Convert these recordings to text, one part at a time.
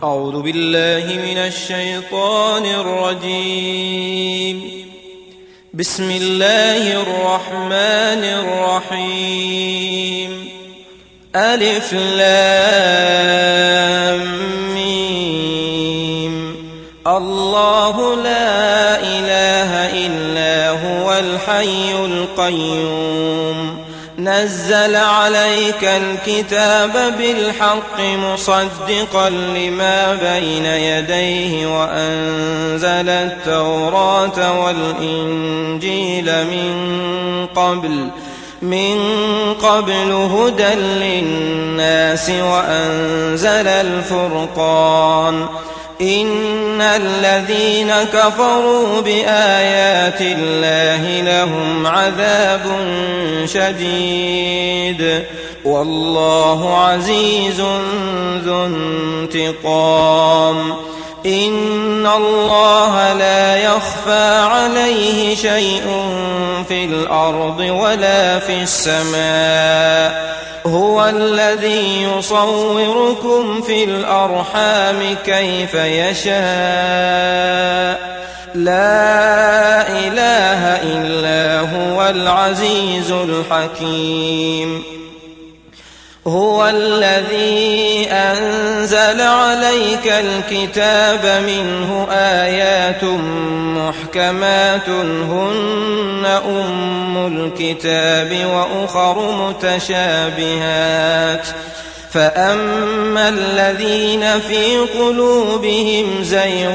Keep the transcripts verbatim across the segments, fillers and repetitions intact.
أعوذ بالله من الشيطان الرجيم. بسم الله الرحمن الرحيم. ألف لام ميم. الله لا إله إلا هو الحي القيوم نزل عليك الكتاب بالحق مصدقا لما بين يديه وأنزل التوراة والإنجيل من قبل من قبل هدى للناس وأنزل الفرقان. إن الذين كفروا بآيات الله لهم عذاب شديد والله عزيز ذو انتقام. إن الله لا يخفى عليه شيء في الأرض ولا في السماء. هو الذي يصوركم في الأرحام كيف يشاء. لا إله إلا هو العزيز الحكيم. هو الذي أنزل عليك الكتاب منه آيات محكمات هن أم الكتاب وأخر متشابهات. فأما الذين في قلوبهم زيغ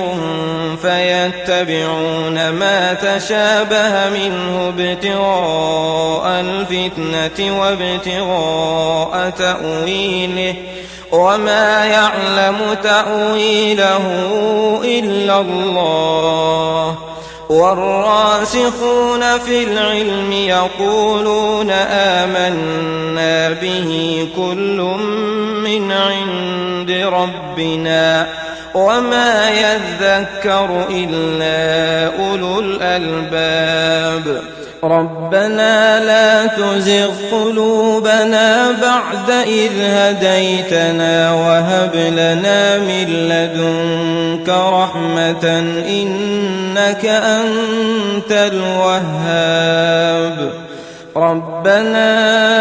فيتبعون ما تشابه منه ابتغاء الفتنة وابتغاء تأويله وما يعلم تأويله إلا الله. والراسخون في العلم يقولون آمنا به كل من عند ربنا وما يذكر إلا أولو الألباب. ربنا لا تزغ قلوبنا بعد إذ هديتنا وهب لنا من لدنك رحمة إنك أنت الوهاب. ربنا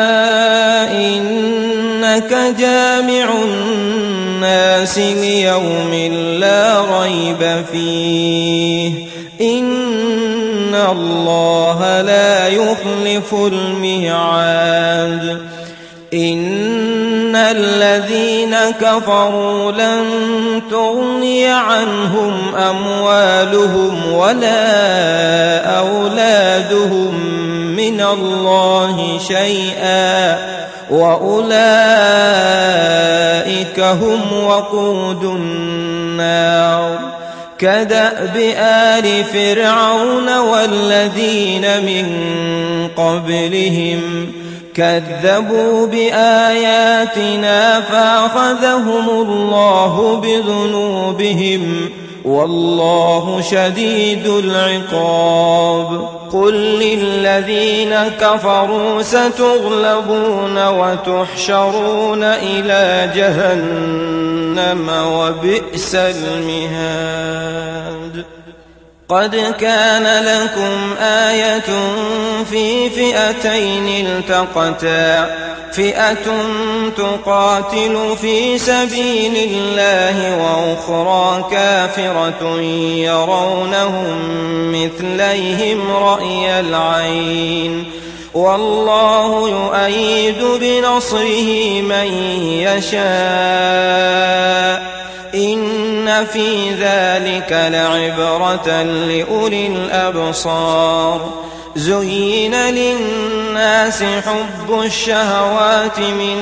إنك جامع الناس ليوم لا ريب فيه إن الله لا يخلف الميعاد. إن الذين كفروا لن تغني عنهم أموالهم ولا أولادهم من الله شيئا وأولئك هم وقود النار. كدأب آل فرعون والذين من قبلهم كذبوا بآياتنا فأخذهم الله بذنوبهم والله شديد العقاب. قل للذين كفروا ستغلبون وتحشرون إلى جهنم وبئس المهاد. قد كان لكم آية في فئتين التقتا فئة تقاتل في سبيل الله وأخرى كافرة يرونهم مثليهم رأي العين والله يؤيد بنصره من يشاء. إن في ذلك لعبرة لأولي الأبصار. زين للناس حب الشهوات من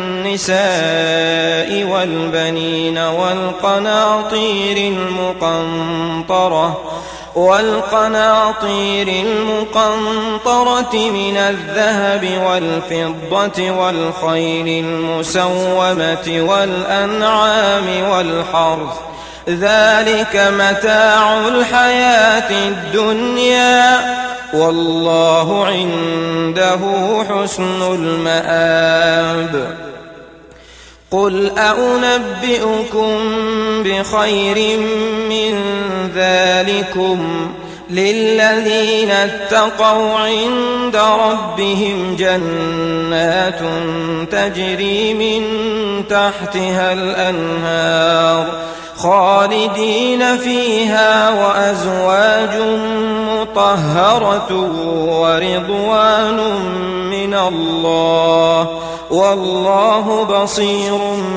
النساء والبنين والقناطير المقنطرة والقناطير المقنطرة من الذهب والفضة والخيل المسومة والأنعام والحرث ذلك متاع الحياة الدنيا والله عنده حسن المآب. قل أنبئكم بخير من ذلكم للذين اتقوا عند ربهم جنات تجري من تحتها الأنهار خالدين فيها وأزواج مطهرة ورضوان من الله والله بصير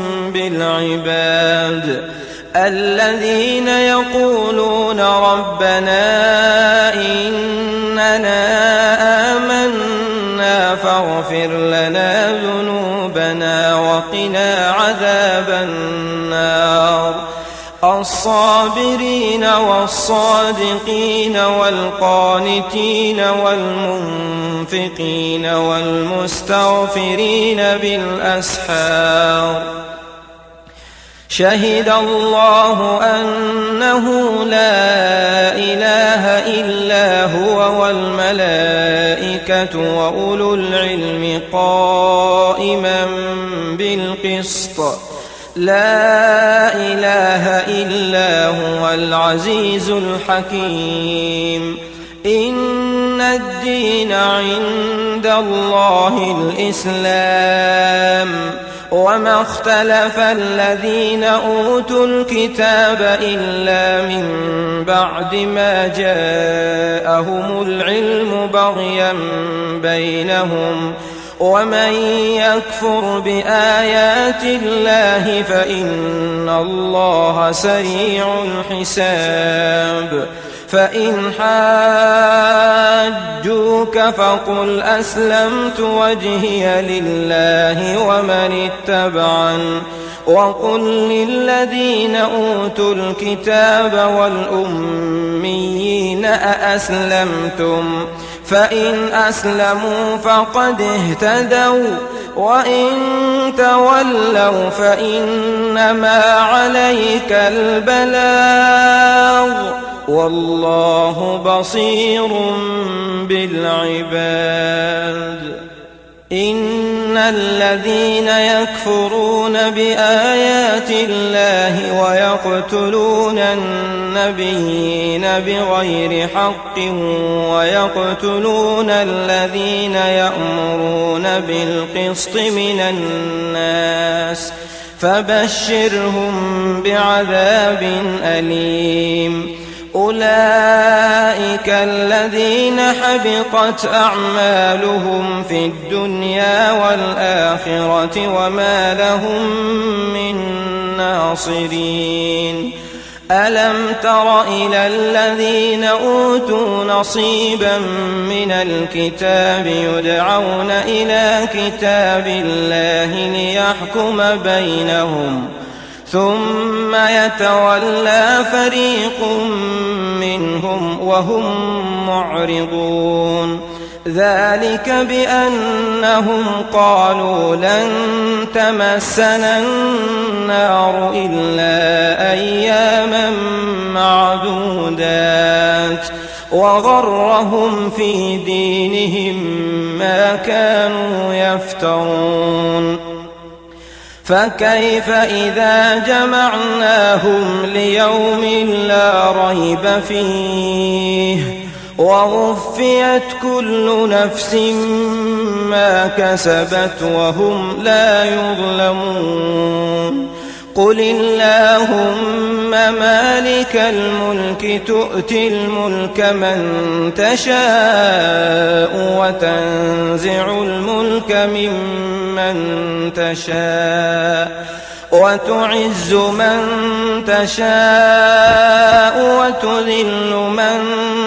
بالعباد الذين يقولون ربنا إننا آمنا فاغفر لنا ذنوبنا وقنا عذاب النار الصابرين والصادقين والقانتين والمنفقين والمستغفرين بالأسحار شهد الله أنه لا إله إلا هو والملائكة وأولو العلم قائما بالقسط لا إله إلا هو العزيز الحكيم إن الدين عند الله الإسلام وما اختلف الذين أوتوا الكتاب إلا من بعد ما جاءهم العلم بغيا بينهم ومن يكفر بآيات الله فإن الله سريع الحساب فإن حاجوك فقل أسلمت وجهي لله ومن اتبعن وقل للذين أوتوا الكتاب والأميين أأسلمتم فإن أسلموا فقد اهتدوا وإن تولوا فإنما عليك البلاغ والله بصير بالعباد إن الذين يكفرون بآيات الله ويقتلون النبيين بغير حق ويقتلون الذين يأمرون بالقسط من الناس فبشرهم بعذاب أليم أولئك الذين حبطت أعمالهم في الدنيا والآخرة وما لهم من ناصرين ألم تر إلى الذين أوتوا نصيبا من الكتاب يدعون إلى كتاب الله ليحكم بينهم ثم يتولى فريق منهم وهم معرضون ذلك بأنهم قالوا لن تمسنا النار إلا أياما معدودات وغرهم في دينهم ما كانوا يفترون فكيف إذا جمعناهم ليوم لا ريب فيه ووفيت كل نفس ما كسبت وهم لا يظلمون قل اللهم مالك الملك تؤتي الملك من تشاء وتنزع الملك ممن تشاء وتعز من تشاء وتذل من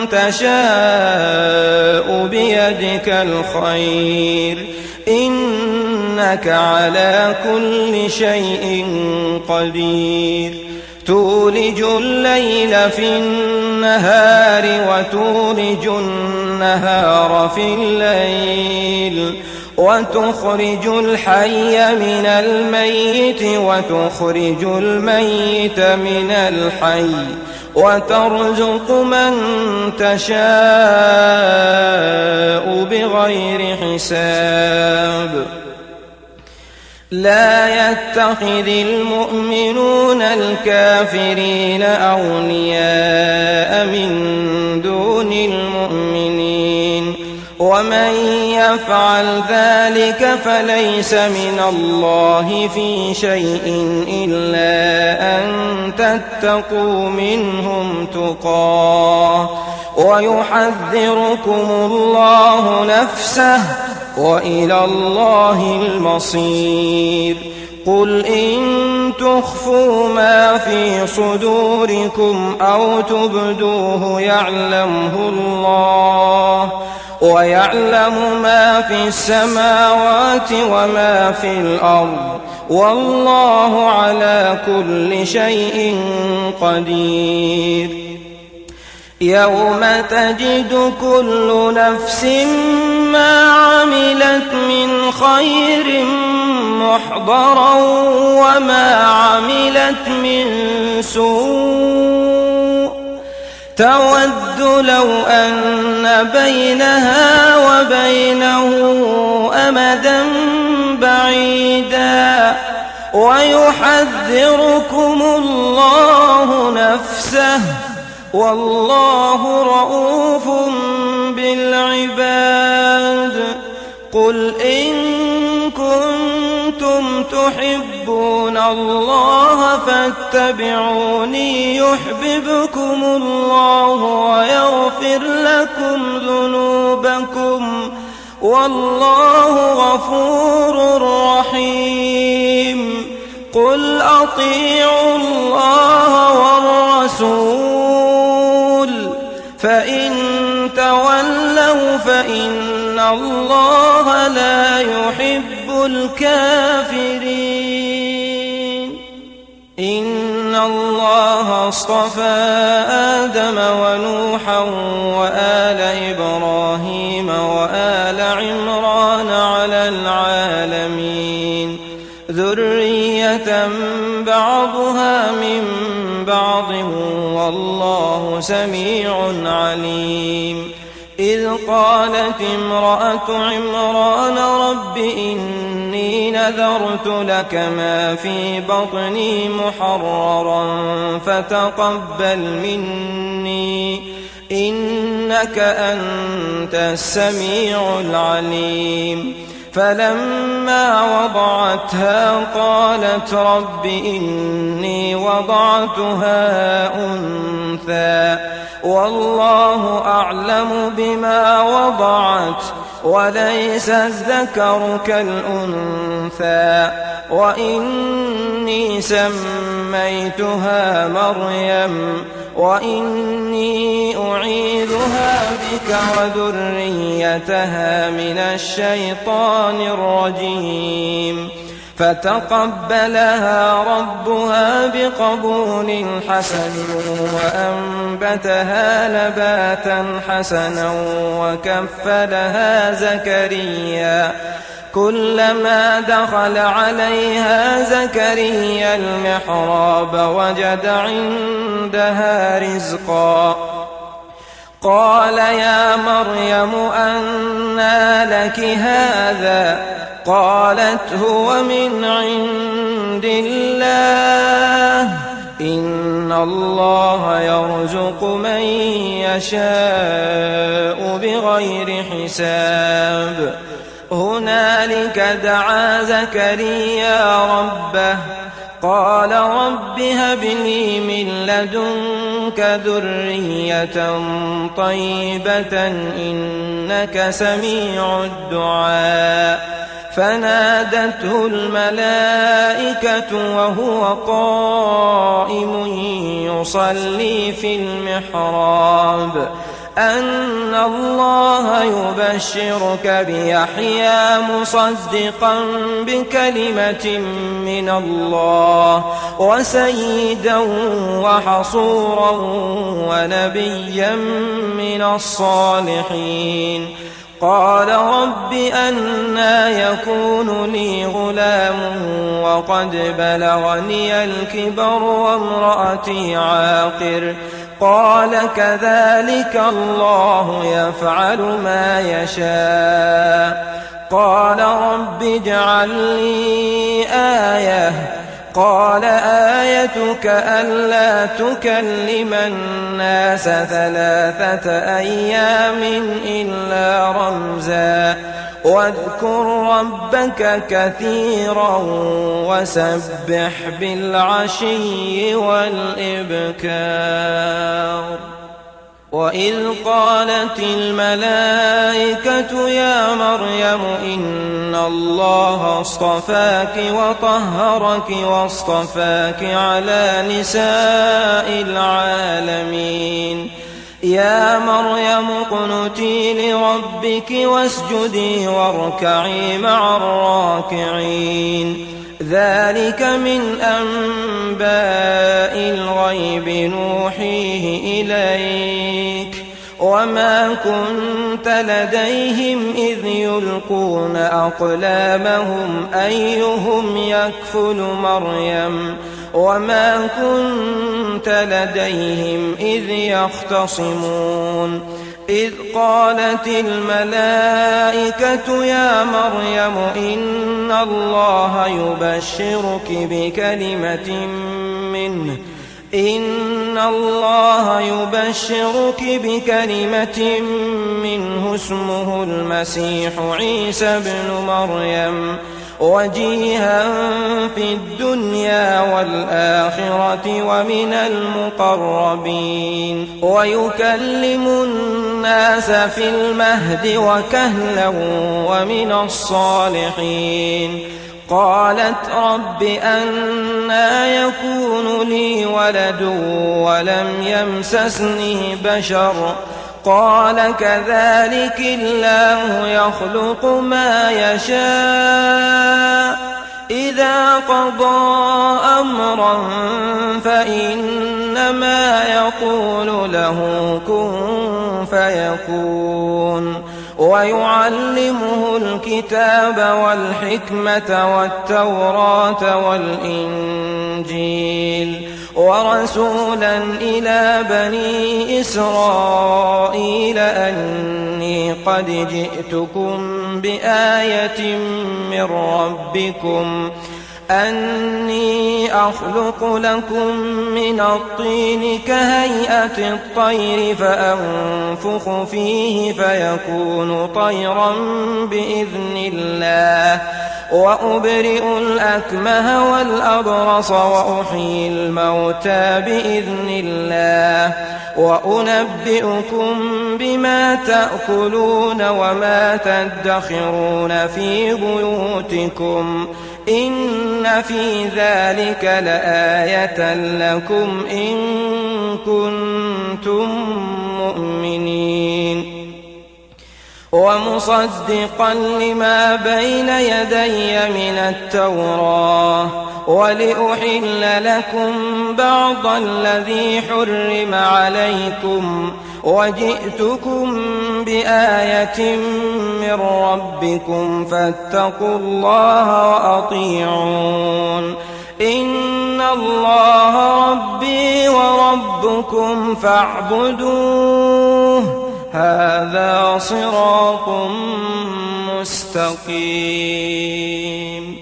تشاء بيدك الخير إنك على كل شيء قدير تولج الليل في النهار وتولج النهار في الليل وتخرج الحي من الميت وتخرج الميت من الحي وترزق من تشاء بغير حساب لا يتخذ المؤمنون الكافرين أولياء من دون المؤمنين ومن يفعل ذلك فليس من الله في شيء إلا أن تتقوا منهم تقاه ويحذركم الله نفسه وإلى الله المصير. قل إن تخفوا ما في صدوركم أو تبدوه يعلمه الله ويعلم ما في السماوات وما في الأرض والله على كل شيء قدير. يوم تجد كل نفس ما عملت من خير محضرا وما عملت من سوء تود لو أن بينها وبينه أمدا بعيدا ويحذركم الله نفسه والله رؤوف بالعباد. قل إن كنتم تحبون الله فاتبعوني يحببكم الله ويغفر لكم ذنوبكم والله غفور رحيم. قل أطيعوا الله والرسول فإن تولوا فإن الله لا يحب الكافرين. إن الله اصطفى آدم ونوحا وآل إبراهيم وآل عمران على العالمين ذرية بعضها من بعض والله سميع عليم. إذ قالت امرأة عمران رب إني نذرت لك ما في بطني محررا فتقبل مني إنك أنت السميع العليم. فلما وضعتها قالت رب إني وضعتها أنثى والله أعلم بما وضعت وليس الذكر كالأنثى وإني سميتها مريم وإني أعيذها بك وذريتها من الشيطان الرجيم. فتقبلها ربها بقبول حسن وأنبتها نباتا حسنا وكفلها زكريا كلما دخل عليها زكريا المحراب وجد عندها رزقا قال يا مريم أنى لك هذا قالت هو من عند الله إن الله يرزق من يشاء بغير حساب. هنالك دعا زكريا ربه قال رب هب لي من لدنك ذرية طيبة إنك سميع الدعاء. فنادته الملائكة وهو قائم يصلي في المحراب أن الله يبشرك بيحيى مصدقا بكلمة من الله وسيدا وحصورا ونبيا من الصالحين. قال رب أنى يكون لي غلام وقد بلغني الكبر وامرأتي عاقر قال كذلك الله يفعل ما يشاء. قال رب اجعل لي آية قال آيتك ألا تكلم الناس ثلاثة أيام إلا رمزا واذكر ربك كثيرا وسبح بالعشي والإبكار. وإذ قالت الملائكة يا مريم إن الله اصطفاك وطهرك واصطفاك على نساء العالمين يا مريم اقنتي لربك واسجدي واركعي مع الراكعين ذلك من أنباء الغيب نوحيه إليك وما كنت لديهم إذ يلقون أقلامهم أيهم يكفل مريم وما كنت لديهم إذ يختصمون إذ قالت الملائكة يا مريم إن الله يبشرك بكلمة منه إن الله يبشرك بكلمة منه اسمه المسيح عيسى ابن مريم وجيها في الدنيا والآخرة ومن المقربين ويكلم الناس في المهد وكهلا ومن الصالحين. قالت رب أنى يكون لي ولد ولم يمسسني بشر قال كذلك الله يخلق ما يشاء إذا قضى أمرا فإنما يقول له كن فيكون ويعلمه الكتاب والحكمة والتوراة والإنجيل ورسولا إلى بني إسرائيل أني قد جئتكم بآية من ربكم أني أخلق لكم من الطين كهيئة الطير فأنفخ فيه فيكون طيرا بإذن الله وأبرئ الأكمه والأبرص وأحيي الموتى بإذن الله وأنبئكم بما تأكلون وما تدخرون في بيوتكم إن في ذلك لآية لكم إن كنتم مؤمنين ومصدقا لما بين يدي من التوراة ولأحل لكم بعض الذي حرم عليكم وجئتكم بآية من ربكم فاتقوا الله وأطيعون إن الله ربي وربكم فاعبدوه هذا صراط مستقيم.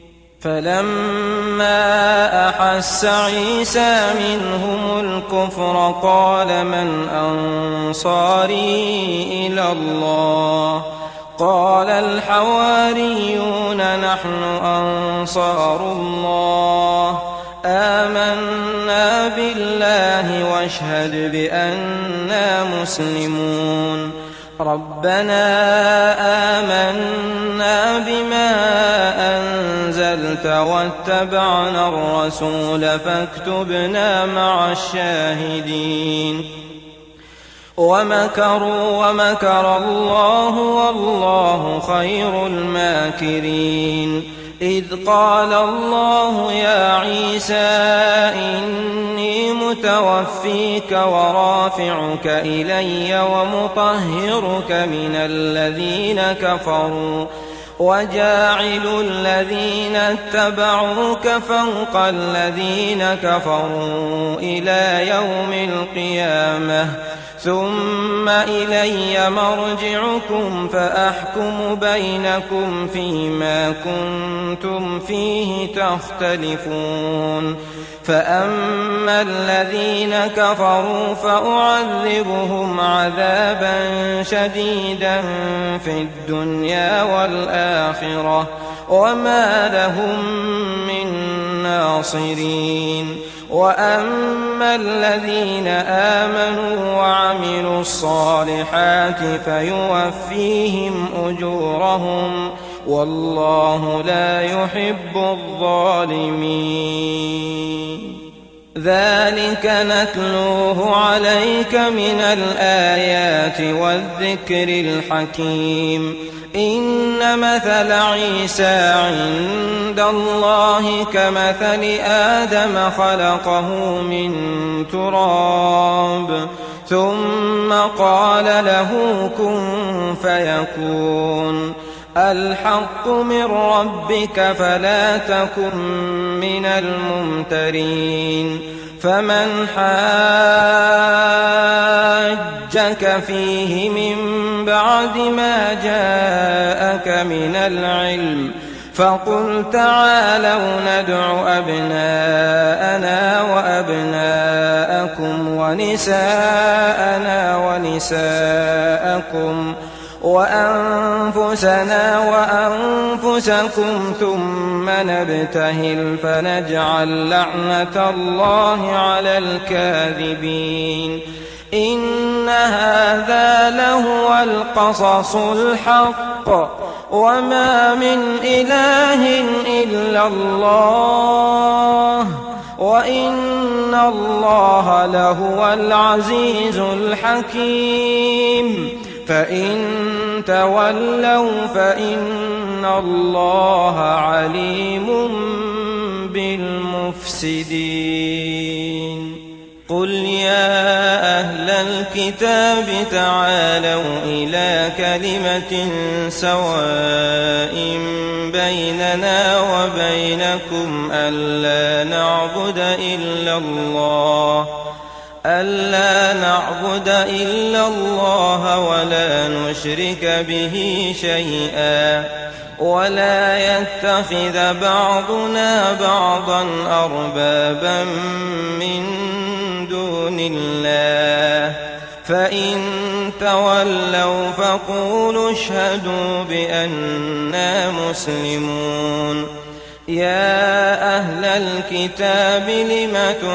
فلما أحس عيسى منهم الكفر قال من أنصاري إلى الله قال الحواريون نحن أنصار الله آمنا بالله واشهد بأننا مسلمون ربنا آمنا بما أنزلت واتبعنا الرسول فاكتبنا مع الشاهدين ومكروا ومكر الله والله خير الماكرين. إذ قال الله يا عيسى إني متوفيك ورافعك إلي ومطهرك من الذين كفروا وجاعل الذين اتبعوك فوق الذين كفروا إلى يوم القيامة ثم إلي مرجعكم فأحكم بينكم فيما كنتم فيه تختلفون فأما الذين كفروا فأعذبهم عذابا شديدا في الدنيا والآخرة وما لهم من ناصرين وأما الذين آمنوا وعملوا الصالحات فيوفيهم أجورهم والله لا يحب الظالمين. ذلك نتلوه عليك من الآيات والذكر الحكيم. إن مثل عيسى عند الله كمثل آدم خلقه من تراب ثم قال له كن فيكون. الحق من ربك فلا تكن من الممترين. فمن حاجك فيه من بعد ما جاءك من العلم فقل تعالوا ندع أبناءنا وأبناءكم ونساءنا ونساءكم وأنفسنا وأنفسكم ثم نبتهل فنجعل لعنة الله على الكاذبين. إن هذا لهو القصص الحق وما من إله إلا الله وإن الله لهو العزيز الحكيم. فإن تولوا فإن الله عليم بالمفسدين. قل يا أهل الكتاب تعالوا إلى كلمة سواء بيننا وبينكم ألا نعبد إلا الله ألا نعبد إلا الله ولا نشرك به شيئا ولا يتخذ بعضنا بعضا أربابا من دون الله فإن تولوا فقولوا اشهدوا بأننا مسلمون. يا أهل الكتاب لم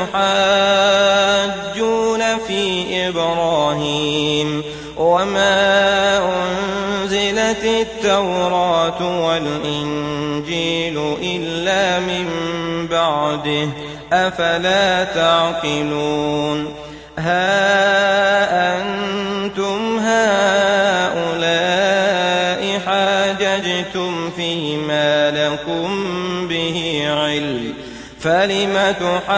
تحاجون في إبراهيم وما أنزلت التوراة والإنجيل إلا من بعده أفلا تعقلون. ها أنتم هؤلاء حاججتم فيما لكم به علم فلم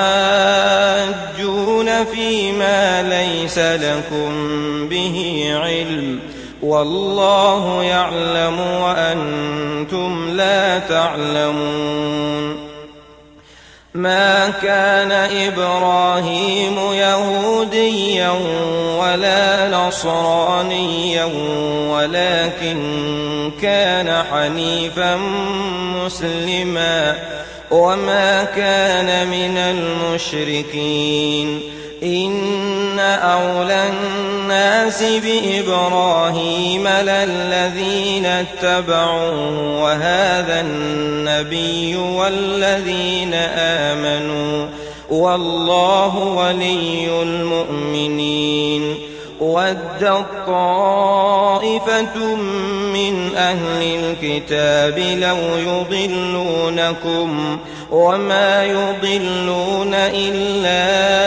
تحاجون فيما ليس لكم به علم والله يعلم وأنتم لا تعلمون. ما كان إبراهيم يهوديا ولا نصرانيا ولكن كان حنيفا مسلما وما كان من المشركين. إن أولى الناس بإبراهيم للذين اتبعوه وهذا النبي والذين آمنوا والله ولي المؤمنين. ودت طائفة من أهل الكتاب لو يضلونكم وما يضلون إلا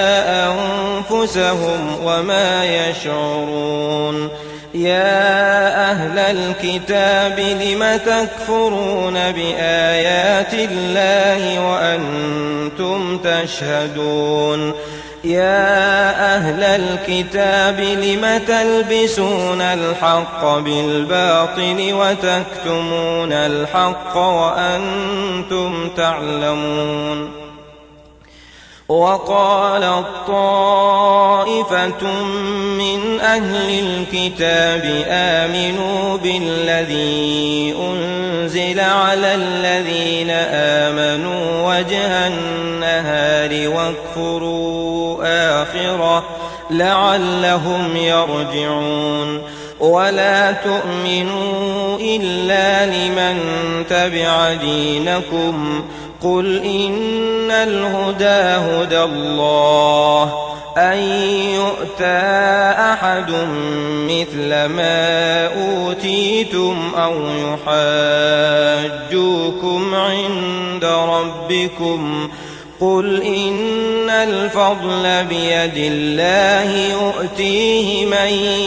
أنفسهم وما يشعرون. يا أهل الكتاب لم تكفرون بآيات الله وأنتم تشهدون. يا أهل الكتاب لم تلبسون الحق بالباطل وتكتمون الحق وأنتم تعلمون. وقالت طائفة من أهل الكتاب آمنوا بالذي أنزل على الذين آمنوا وجه النهار واكفروا آخره لعلهم يرجعون ولا تؤمنوا إلا لمن تبع دينكم قل إن الهدى هدى الله أن يؤتى أحد مثل ما أوتيتم أو يحاجوكم عند ربكم قل إن الفضل بيد الله يؤتيه من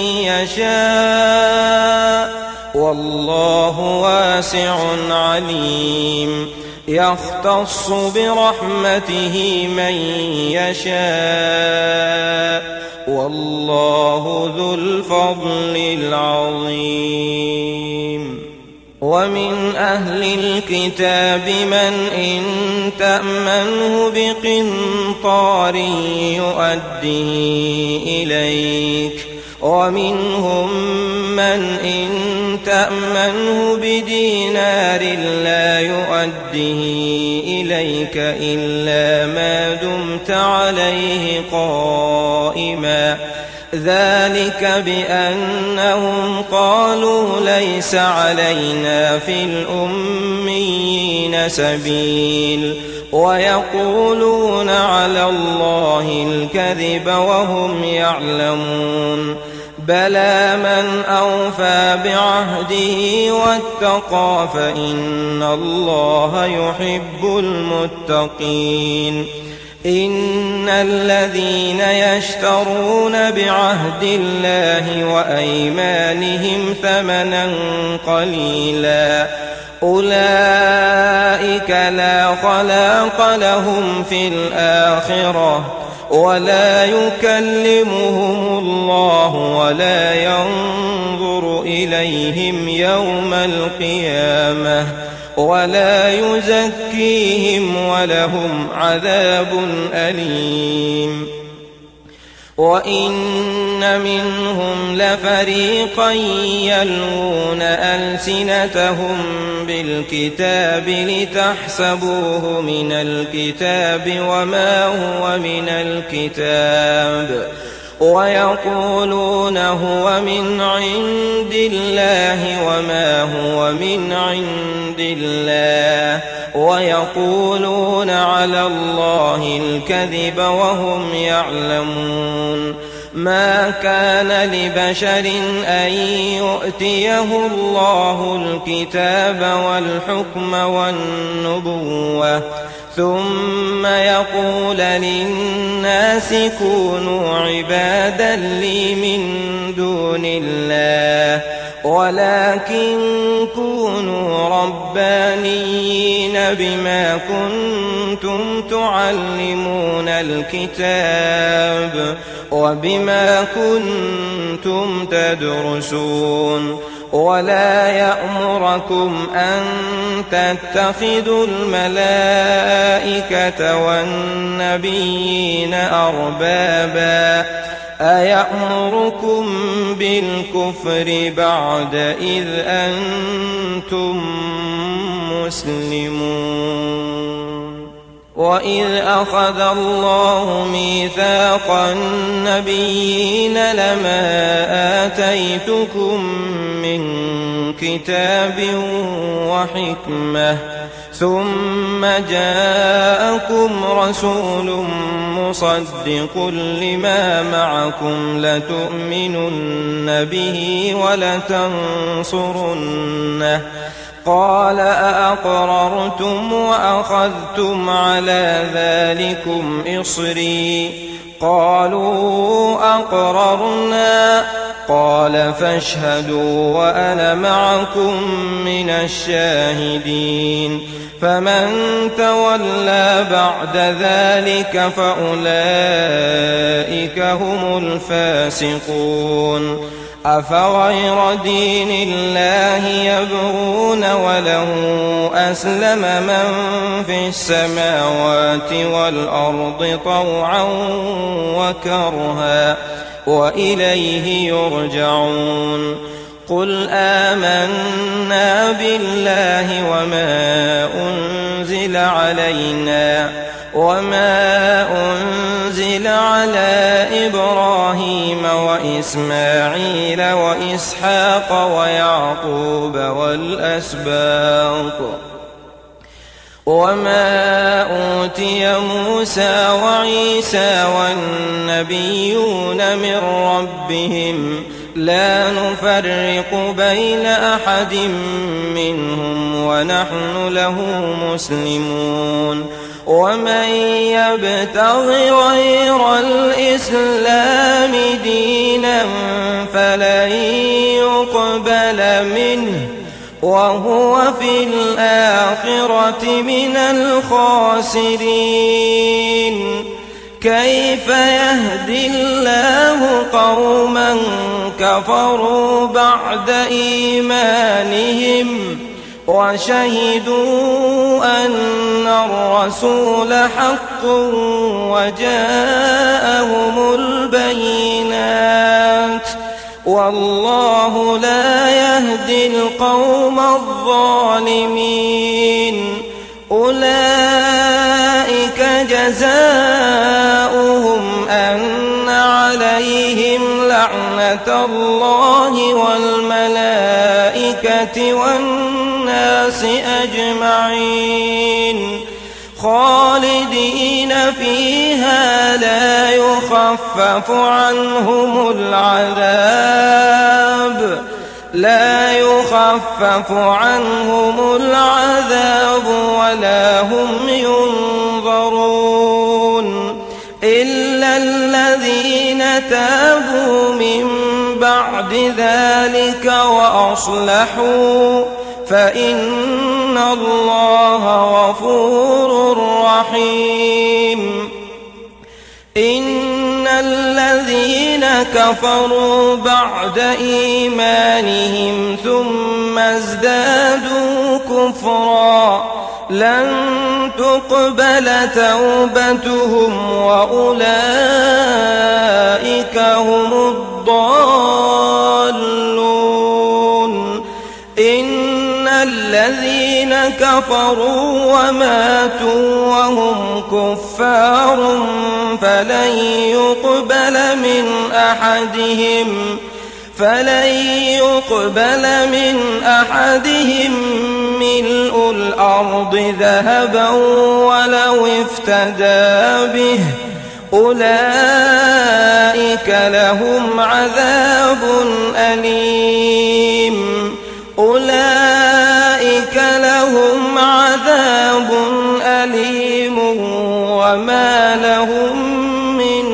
يشاء والله واسع عليم يختص برحمته من يشاء والله ذو الفضل العظيم ومن أهل الكتاب من إن تأمنه بقنطار يؤديه إليك ومنهم من إن تأمنه بدينار لا يؤديه إليك إلا ما دمت عليه قائما ذلك بأنهم قالوا ليس علينا في الأميين سبيل ويقولون على الله الكذب وهم يعلمون بلى من أوفى بعهده واتقى فإن الله يحب المتقين إن الذين يشترون بعهد الله وأيمانهم ثمنا قليلا أولئك لا خلاق لهم في الآخرة ولا يكلمهم الله ولا ينظر إليهم يوم القيامة ولا يزكيهم ولهم عذاب أليم وإن منهم لفريقا يلوون ألسنتهم بالكتاب لتحسبوه من الكتاب وما هو من الكتاب ويقولون هو من عند الله وما هو من عند الله ويقولون على الله الكذب وهم يعلمون ما كان لبشر أن يؤتيه الله الكتاب والحكم والنبوة ثم يقول للناس كونوا عبادا لي من دون الله ولكن كونوا ربانيين بما كنتم تعلمون الكتاب وبما كنتم تدرسون ولا يأمركم أن تتخذوا الملائكة والنبيين أربابا أيأمركم بالكفر بعد إذ أنتم مسلمون وإذ أخذ الله ميثاق النبيين لما آتيتكم من كتاب وحكمة ثم جاءكم رسول مصدق لما معكم لتؤمنن به ولتنصرنه قال أأقررتم وأخذتم على ذلكم إصري قالوا أقررنا قال فاشهدوا وأنا معكم من الشاهدين فمن تولى بعد ذلك فأولئك هم الفاسقون أفغير دين الله يبغون وله أسلم من في السماوات والأرض طوعا وكرها وإليه يرجعون قل آمنا بالله وما أنزل علينا وما أنزل على إبراهيم وإسماعيل وإسحاق ويعقوب والأسباط وما أوتي موسى وعيسى والنبيون من ربهم لا نفرق بين أحد منهم ونحن له مسلمون ومن يبتغ غير الإسلام دينا فلن يقبل منه وهو في الآخرة من الخاسرين كيف يهدي الله قوما كفروا بعد إيمانهم وشهدوا أن الرسول حق وجاءهم البينات والله لا يهدي القوم الظالمين أولئك جزاؤهم أن عليهم لعنة الله والملائكة والناس أجمعين خالدين فيها لا يخفف عنهم العذاب لا يخفف عنهم العذاب ولا هم ينظرون إلا الذين تابوا من بعد ذلك وأصلحوا فإن الله غفور رحيم إن الذين كفروا بعد إيمانهم ثم ازدادوا كفرا لن تقبل توبتهم وأولئك هم الضالون إن الذين كفروا وماتوا وهم كفار فلن يقبل من أحدهم فلن يقبل من أحدهم ملء الأرض ذهبا ولو افتدى به أولئك لهم عذاب أليم أولئك لهم عذاب أليم وما لهم من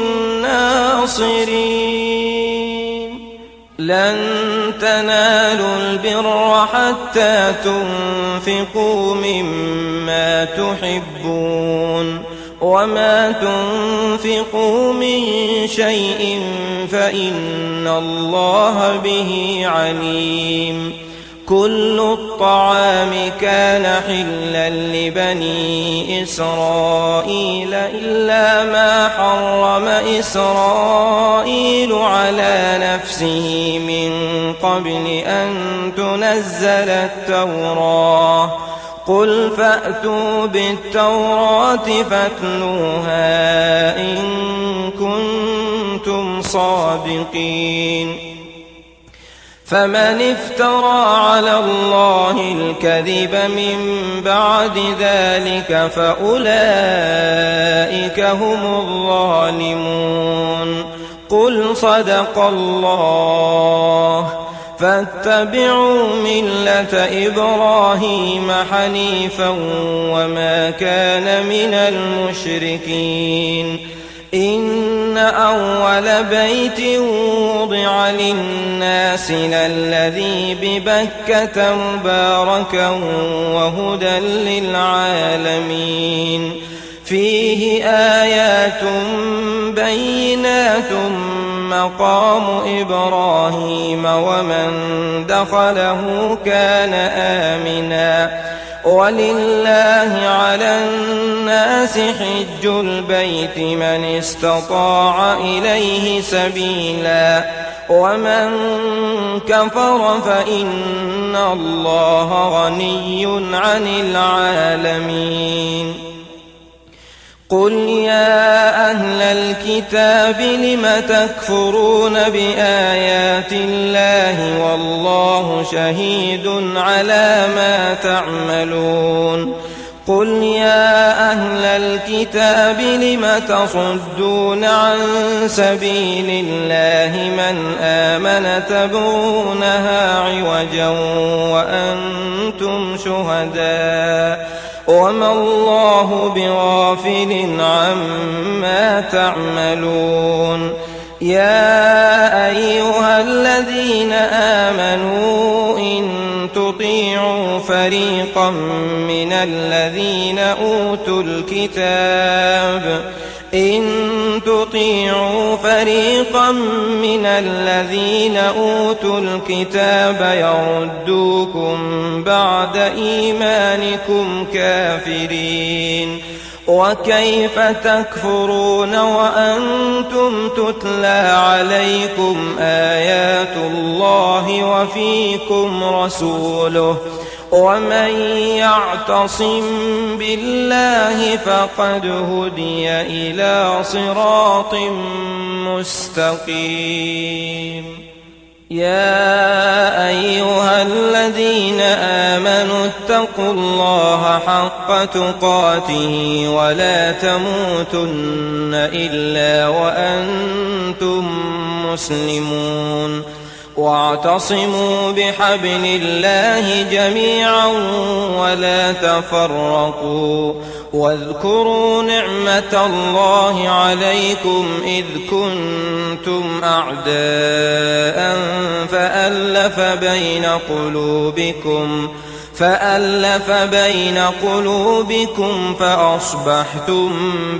ناصرين لن تنالوا البر حتى تنفقوا مما تحبون وما تنفقوا من شيء فإن الله به عليم كل الطعام كان حلا لبني إسرائيل إلا ما حرم إسرائيل على نفسه من قبل أن تنزل التوراة قل فأتوا بالتوراة فاتلوها إن كنتم صادقين فمن افترى على الله الكذب من بعد ذلك فأولئك هم الظالمون قل صدق الله فاتبعوا ملة إبراهيم حنيفا وما كان من المشركين إن أول بيت وضع للناس للذي ببكة مباركا وهدى للعالمين فيه آيات بينات مقام إبراهيم ومن دخله كان آمنا ولله على الناس حج البيت من استطاع إليه سبيلا ومن كفر فإن الله غني عن العالمين. قل يا أهل الكتاب لم تكفرون بآيات الله والله شهيد على ما تعملون. قل يا أهل الكتاب لم تصدون عن سبيل الله من آمن تبغونها عوجا وأنتم شهداء وما الله بغافل عما تعملون. يا أيها الذين آمنوا إن تطيعوا فريقا من الذين أوتوا الكتاب إن تطيعوا فريقا من الذين أوتوا الكتاب يردوكم بعد إيمانكم كافرين وكيف تكفرون وأنتم تتلى عليكم آيات الله وفيكم رسوله ومن يعتصم بالله فقد هدي إلى صراط مستقيم. يا أيها الذين آمنوا اتقوا الله حق تقاته ولا تموتن إلا وأنتم مسلمون واعتصموا بحبل الله جميعا ولا تفرقوا واذكروا نعمة الله عليكم إذ كنتم أعداء فألف بين قلوبكم فألف بين قلوبكم فأصبحتم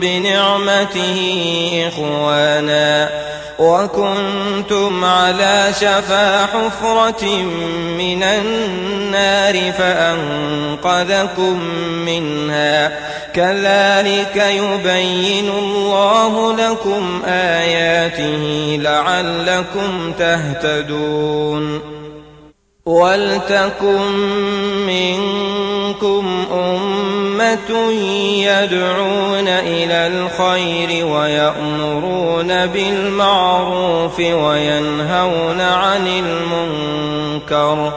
بنعمته إخوانا وكنتم على شفا حفرة من النار فأنقذكم منها كذلك يبين الله لكم آياته لعلكم تهتدون. ولتكن منكم أمة يدعون إلى الخير ويأمرون بالمعروف وينهون عن المنكر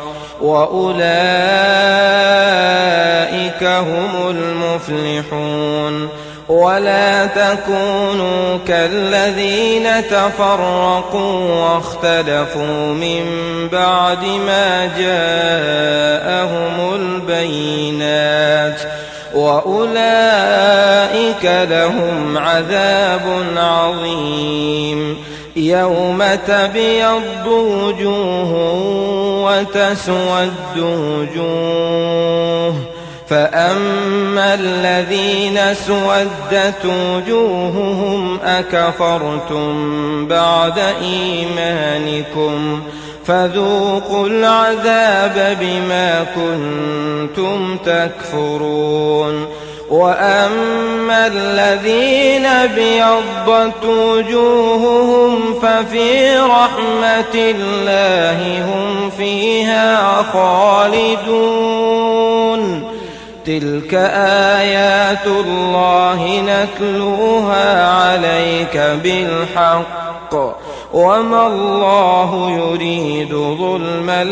وأولئك هم المفلحون. ولا تكونوا كالذين تفرقوا واختلفوا من بعد ما جاءهم البينات وأولئك لهم عذاب عظيم. يوم تبيض وجوه وتسود وجوه فأما الذين اسودت وجوههم أكفرتم بعد إيمانكم فذوقوا العذاب بما كنتم تكفرون. وأما الذين ابيضت وجوههم ففي رحمة الله هم فيها خالدون. تلك آيات الله نتلوها عليك بالحق وما الله يريد ظلما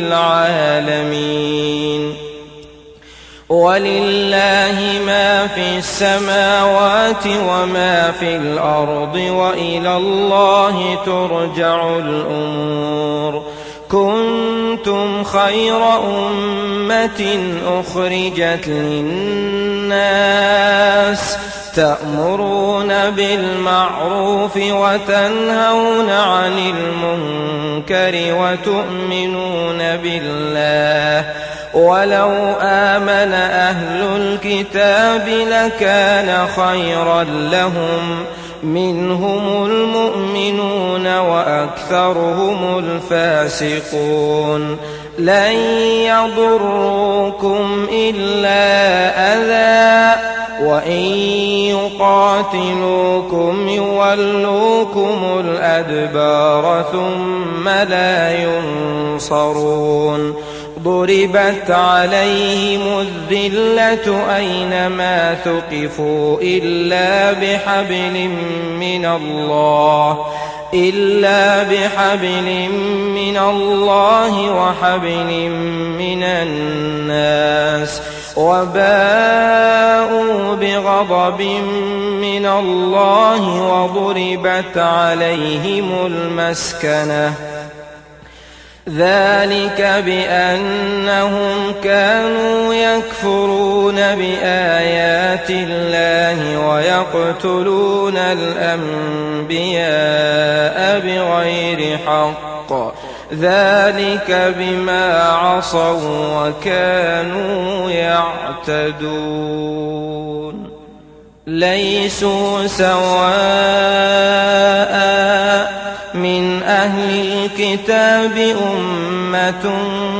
للعالمين. ولله ما في السماوات وما في الأرض وإلى الله ترجع الأمور. كنتم خير أمة أخرجت للناس تأمرون بالمعروف وتنهون عن المنكر وتؤمنون بالله. ولو آمن أهل الكتاب لكان خيرا لهم منهم المؤمنون وأكثرهم الفاسقون لن يضروكم إلا أذى وإن يقاتلوكم يولوكم الأدبار ثم لا ينصرون ضربت عليهم الذلة أينما ثقفوا إلا بحبل من الله إلا بحبل من الله وحبل من الناس وباءوا بغضب من الله وضربت عليهم المسكنة ذلك بأنهم كانوا يكفرون بآيات الله ويقتلون الأنبياء بغير حق ذلك بما عصوا وكانوا يعتدون ليسوا سواء من أهل الكتاب أمة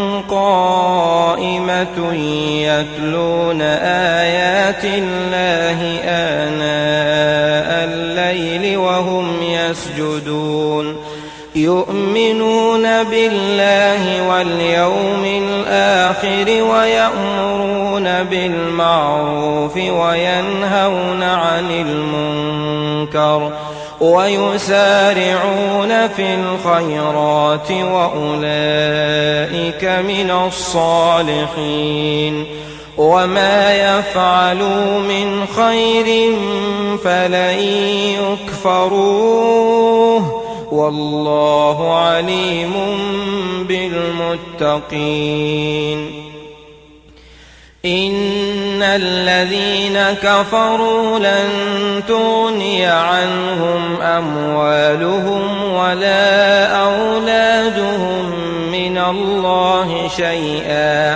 قائمة يتلون آيات الله آناء الليل وهم يسجدون يؤمنون بالله واليوم الآخر ويأمرون بالمعروف وينهون عن المنكر ويسارعون في الخيرات وأولئك من الصالحين وما يفعلوا من خير فلن يكفروه والله عليم بالمتقين إن الذين كفروا لن تغني عنهم أموالهم ولا أولادهم من الله شيئا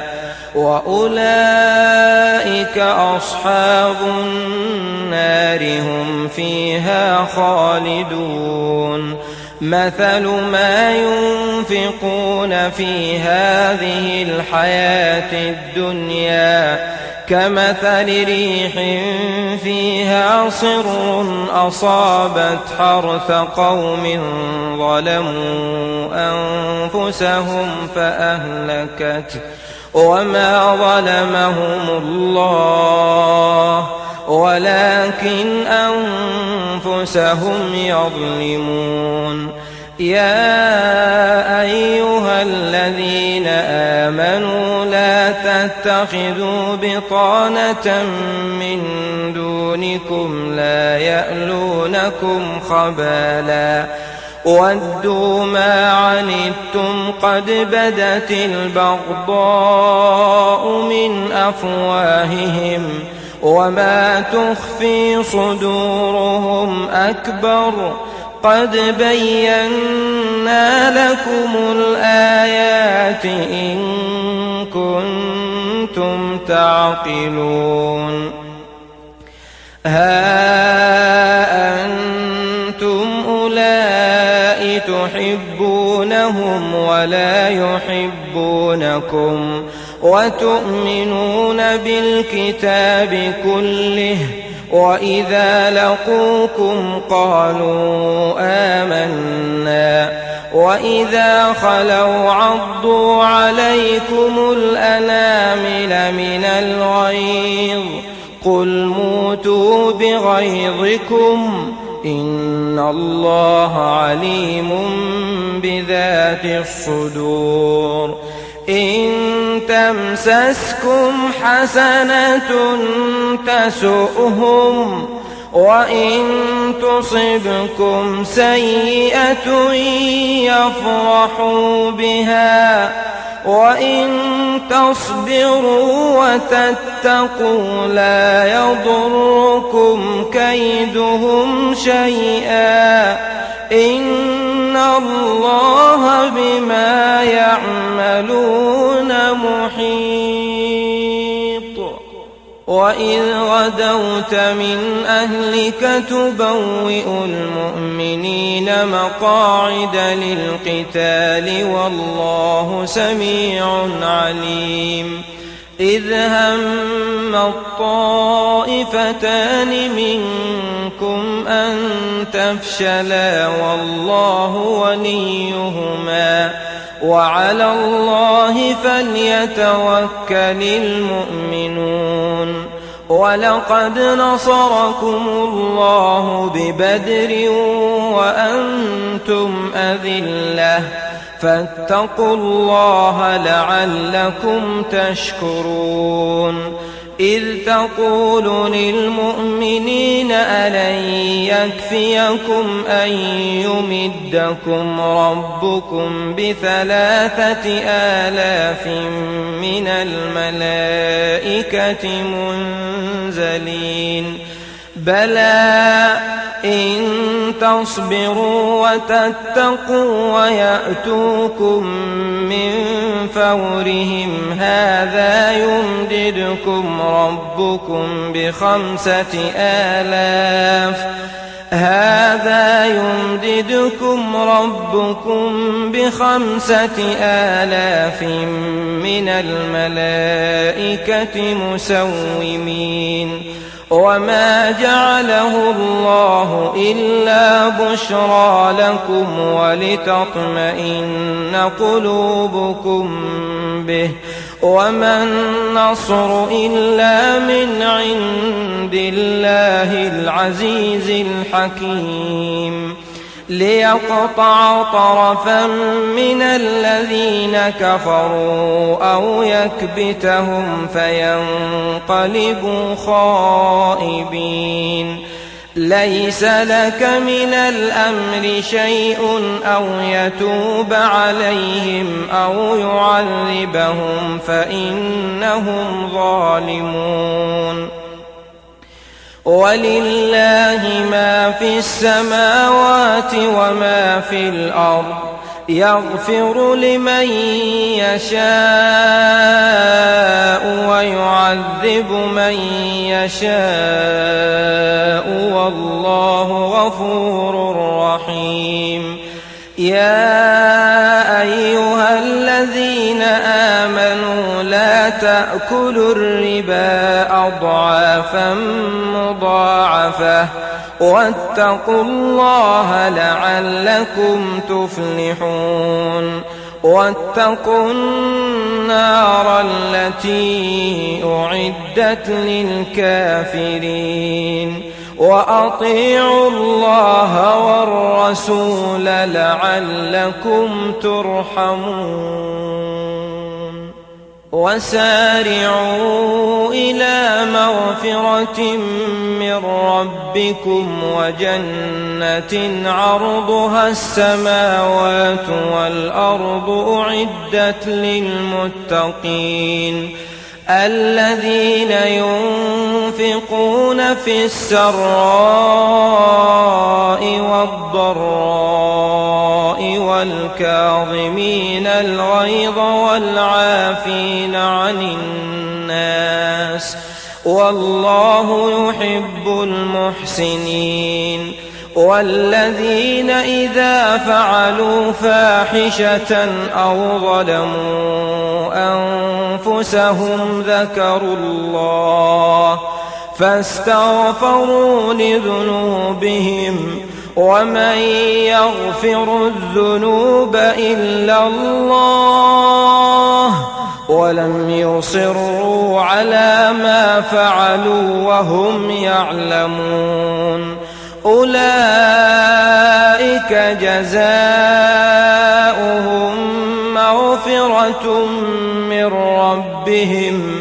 وأولئك أصحاب النار هم فيها خالدون مثل ما ينفقون في هذه الحياة الدنيا كمثل ريح فيها صر أصابت حرث قوم ظلموا أنفسهم فأهلكته وما ظلمهم الله ولكن أنفسهم يظلمون يا أيها الذين آمنوا لا تتخذوا بطانة من دونكم لا يألونكم خبالا ودوا ما عنتم قد بدت البغضاء من أفواههم وما تخفي صدورهم أكبر قد بينا لكم الآيات إن كنتم تعقلون ها أنتم أولئك تحبونهم ولا يحبونكم وتؤمنون بالكتاب كله وإذا لقوكم قالوا آمنا وإذا خلوا عضوا عليكم الأنامل من الغيظ قل موتوا بغيظكم إن الله عليم بذات الصدور إن تمسسكم حسنة تسؤهم وإن تصبكم سيئة يفرحوا بها وإن تصبروا وتتقوا لا يضركم كيدهم شيئا إن الله بما يعملون محيط وإذ غدوت من أهلك تبوئ المؤمنين للمؤمنين مقاعد للقتال والله سميع عليم إذ هم الطائفتان منكم أن تفشلا والله وليهما وعلى الله فليتوكل المؤمنون ولقد نصركم الله ببدر وأنتم أذلة فاتقوا الله لعلكم تشكرون إذ تقول للمؤمنين ألن يكفيكم أن يمدكم ربكم بثلاثة آلاف من الملائكة منزلين بلى إن تصبروا وتتقوا ويأتوكم من فورهم هذا يمددكم ربكم بخمسة آلاف هذا يمددكم ربكم بخمسة آلاف من الملائكة مسومين وما جعله الله إلا بشرى لكم ولتطمئن قلوبكم به وما النصر إلا من عند الله العزيز الحكيم ليقطع طرفا من الذين كفروا أو يكبتهم فينقلبوا خائبين ليس لك من الأمر شيء أو يتوب عليهم أو يعذبهم فإنهم ظالمون ولله ما في السماوات وما في الأرض يغفر لمن يشاء ويعذب من يشاء والله غفور رحيم يا أيها الذين آمنوا لا تأكلوا الربا أضعافا مضاعفة واتقوا الله لعلكم تفلحون واتقوا النار التي أعدت للكافرين وأطيعوا الله والرسول لعلكم ترحمون وسارعوا إلى مغفرة من ربكم وجنة عرضها السماوات والأرض أعدت للمتقين الذين ينفقون في السراء والضراء والكاظمين الغيظ والعافين عن الناس والله يحب المحسنين والذين إذا فعلوا فاحشة أو ظلموا أنفسهم ذكروا الله فاستغفروا لذنوبهم ومن يغفر الذنوب إلا الله ولم يصروا على ما فعلوا وهم يعلمون أولئك جزاؤهم مغفرة من ربهم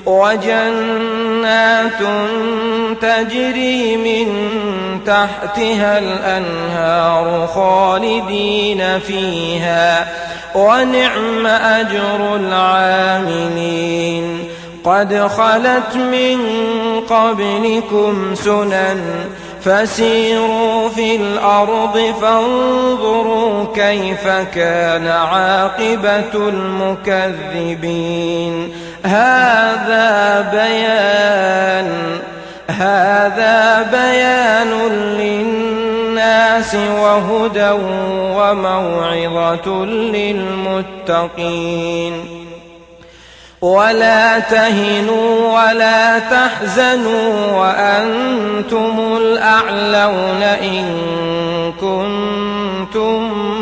وجنات تجري من تحتها الأنهار خالدين فيها ونعم أجر العاملين قد خلت من قبلكم سنن فسيروا في الأرض فانظروا كيف كان عاقبة المكذبين هذا بيان هذا بيان للناس وهدى وموعظة للمتقين. ولا تهنوا ولا تحزنوا وأنتم الأعلون إن كنتم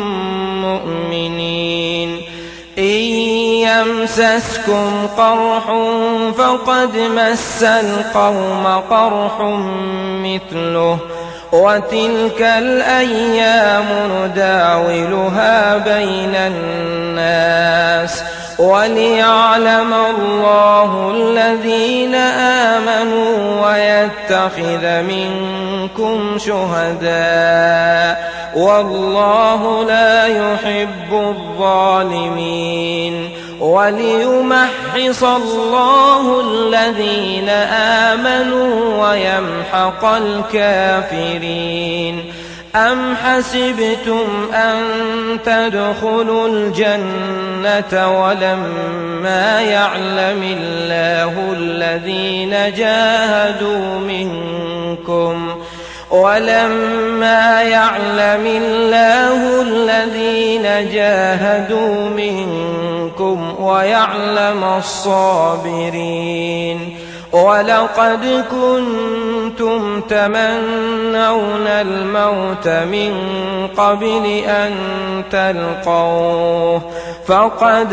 مؤمنين. إن يمسسكم قرح فقد مس القوم قرح مثله وتلك الأيام نداولها بين الناس وليعلم الله الذين آمنوا ويتخذ منكم شهداء والله لا يحب الظالمين. وليمحص الله الذين آمنوا ويمحق الكافرين. أم حسبتم أن تدخلوا الجنة ولما يعلم الله الذين جاهدوا منكم ولما يعلم الله الذين جاهدوا منكم ويعلم الصابرين. ولقد كنتم تمنون الموت من قبل أن تلقوه فقد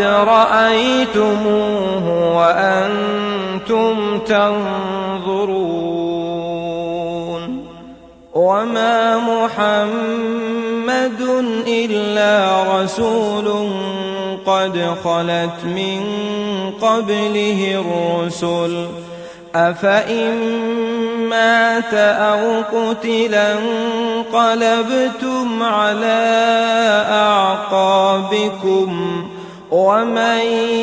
رأيتموه وأنتم تنظرون. وما محمد إلا رسول قد خلت من قبله الرسل أفإن مات أو قتل انقلبتم على أعقابكم ومن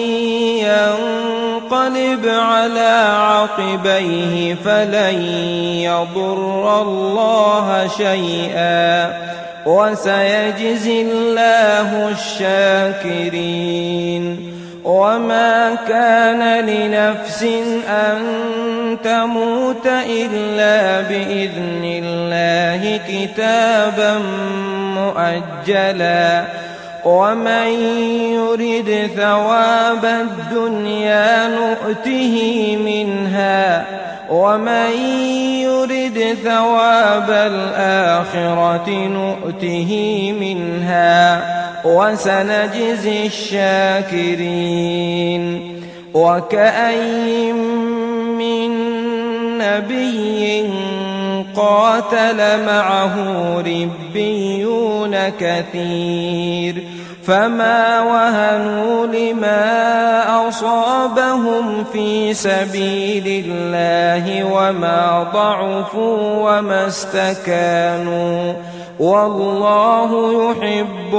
ينقلب على عقبيه فلن يضر الله شيئا وسيجزي الله الشاكرين. وما كان لنفس أن تموت إلا بإذن الله كتابا مؤجلا ومن يرد ثواب الدنيا نؤته منها ومن يرد ثواب الآخرة نؤته منها وسنجزي الشاكرين. وكأين من نبي قاتل معه ربيون كثير فما وهنوا لما أصابهم في سبيل الله وما ضعفوا وما استكانوا والله يحب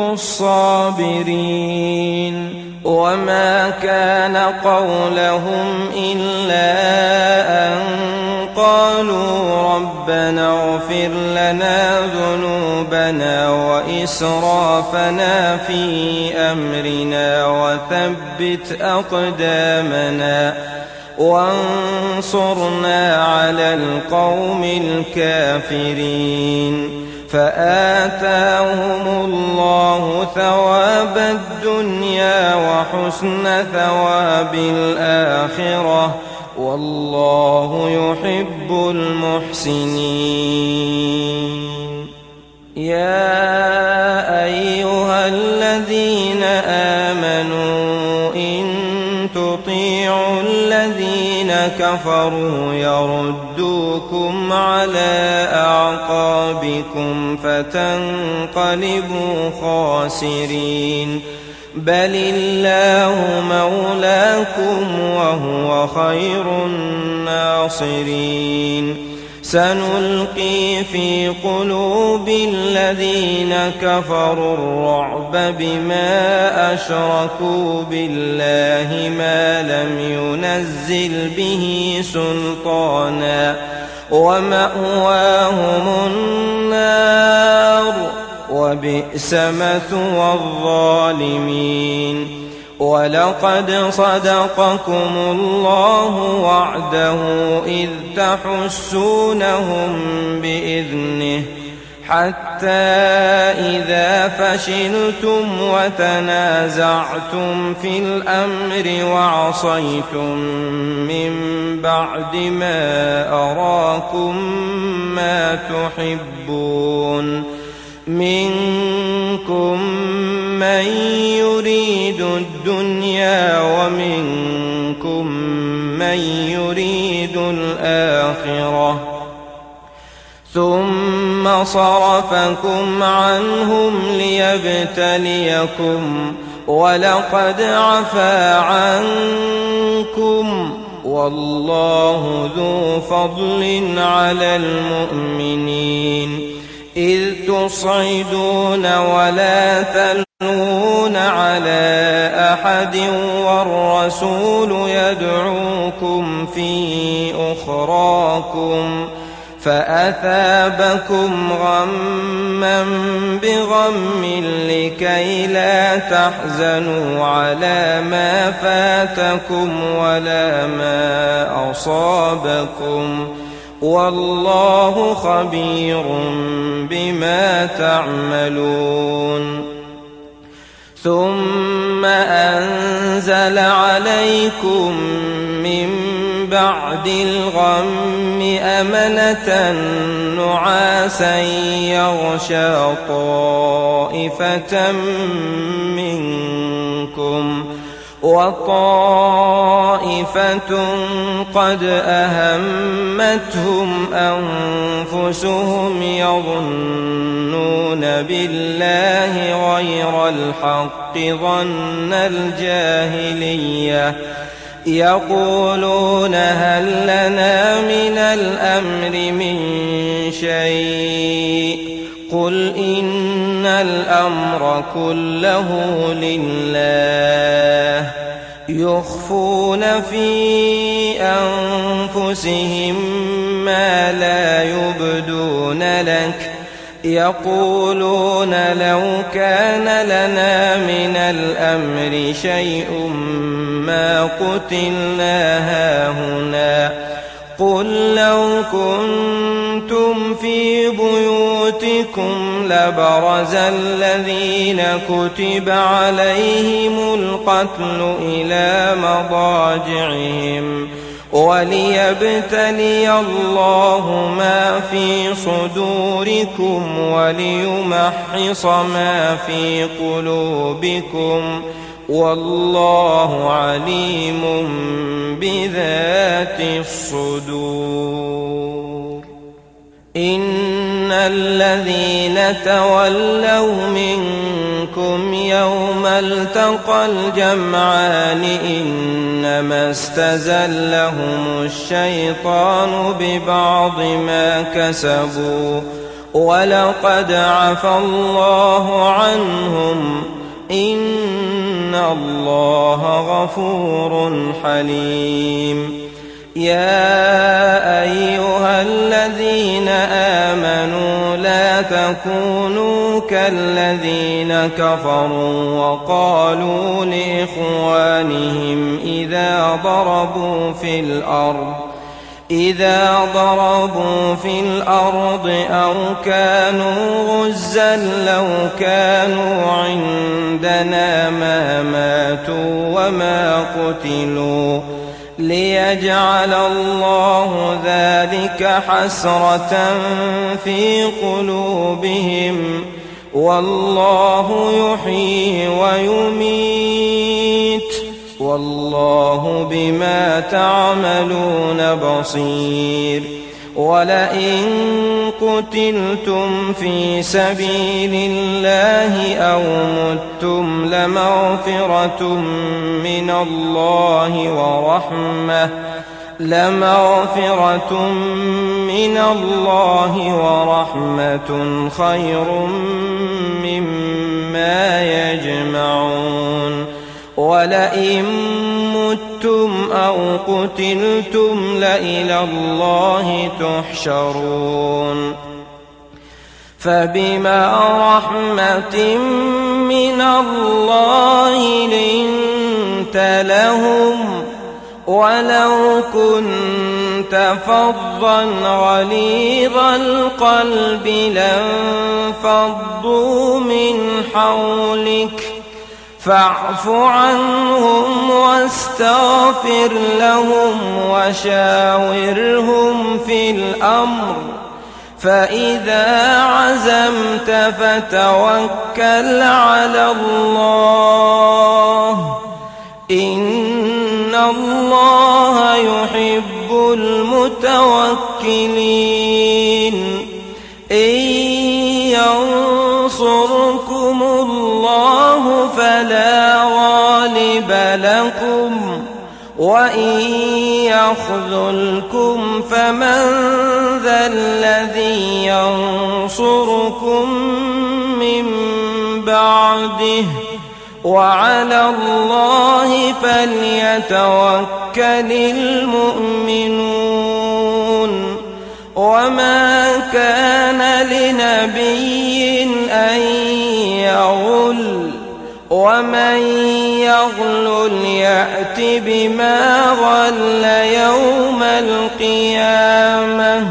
الصابرين. وما كان قولهم إلا أن قالوا ربنا اغفر لنا ذنوبنا وإسرافنا في أمرنا وثبت أقدامنا وانصرنا على القوم الكافرين. فآتاهم الله ثواب الدنيا وحسن ثواب الآخرة والله يحب المحسنين. يا أيها الذين آمنوا إن تطيعوا الذين كفروا يردوكم على أعقابكم فتنقلبوا خاسرين بل الله مولاكم وهو خير الناصرين. سنلقي في قلوب الذين كفروا الرعب بما أشركوا بالله ما لم ينزل به سلطانا ومأواهم النار وبئس مثوى الظالمين. ولقد صدقكم الله وعده إذ تحسونهم بإذنه حتى إذا فشلتم وتنازعتم في الأمر وعصيتم من بعد ما أراكم ما تحبون منكم من يريد الدنيا ومنكم من يريد الآخرة ثم صرفكم عنهم ليبتليكم ولقد عفا عنكم والله ذو فضل على المؤمنين إذ تصعدون ولا تلوون على أحد والرسول يدعوكم في أخراكم فأثابكم غما بغم لكي لا تحزنوا على ما فاتكم ولا ما أصابكم والله خبير بما تعملون ثم أنزل عليكم من بعد الغم أمنة نعاسا يغشى طائفة منكم وطائفة قد أهمتهم أنفسهم يظنون بالله غير الحق ظن الجاهلية يقولون هل لنا من الأمر من شيء قل إن الأمر كله لله يخفون في أنفسهم ما لا يبدون لك يقولون لو كان لنا من الأمر شيء ما قتلنا هاهنا قل لو كنتم في بيوتكم لبرز الذين كتب عليهم القتل إلى مضاجعهم وليبتلي الله ما في صدوركم وليمحص ما في قلوبكم والله عليم بذات الصدور إن الذين تولوا منكم يوم التقى الجمعان إنما استزلهم الشيطان ببعض ما كسبوا ولقد عفا الله عنهم إن الله غفور حليم يا أيها الذين آمنوا لا تكونوا كالذين كفروا وقالوا لإخوانهم إذا ضربوا في الأرض إذا ضربوا في الأرض أو كانوا غزا لو كانوا عندنا ما ماتوا وما قتلوا ليجعل الله ذلك حسرة في قلوبهم والله يحيي ويميت والله بما تعملون بصير ولئن قتلتم في سبيل الله أو متم لمغفرة من الله ورحمة لمغفرة من الله ورحمة خير مما يجمعون ولئن متم أو قتلتم لإلى الله تحشرون فبما رحمة من الله لنت لهم ولو كنت كنت فظا غليظ القلب لانفضوا من حولك فاعف عنهم واستغفر لهم وشاورهم في الأمر فإذا عزمت فتوكل على الله إن الله يحب المتوكلين إن ينصركم الله فلا غالب لكم وإن يخذلكم فمن ذا الذي ينصركم من بعده وعلى الله فليتوكل المؤمنون وما كان لنبي أن يغل ومن يغلل يأت بما غل يوم القيامة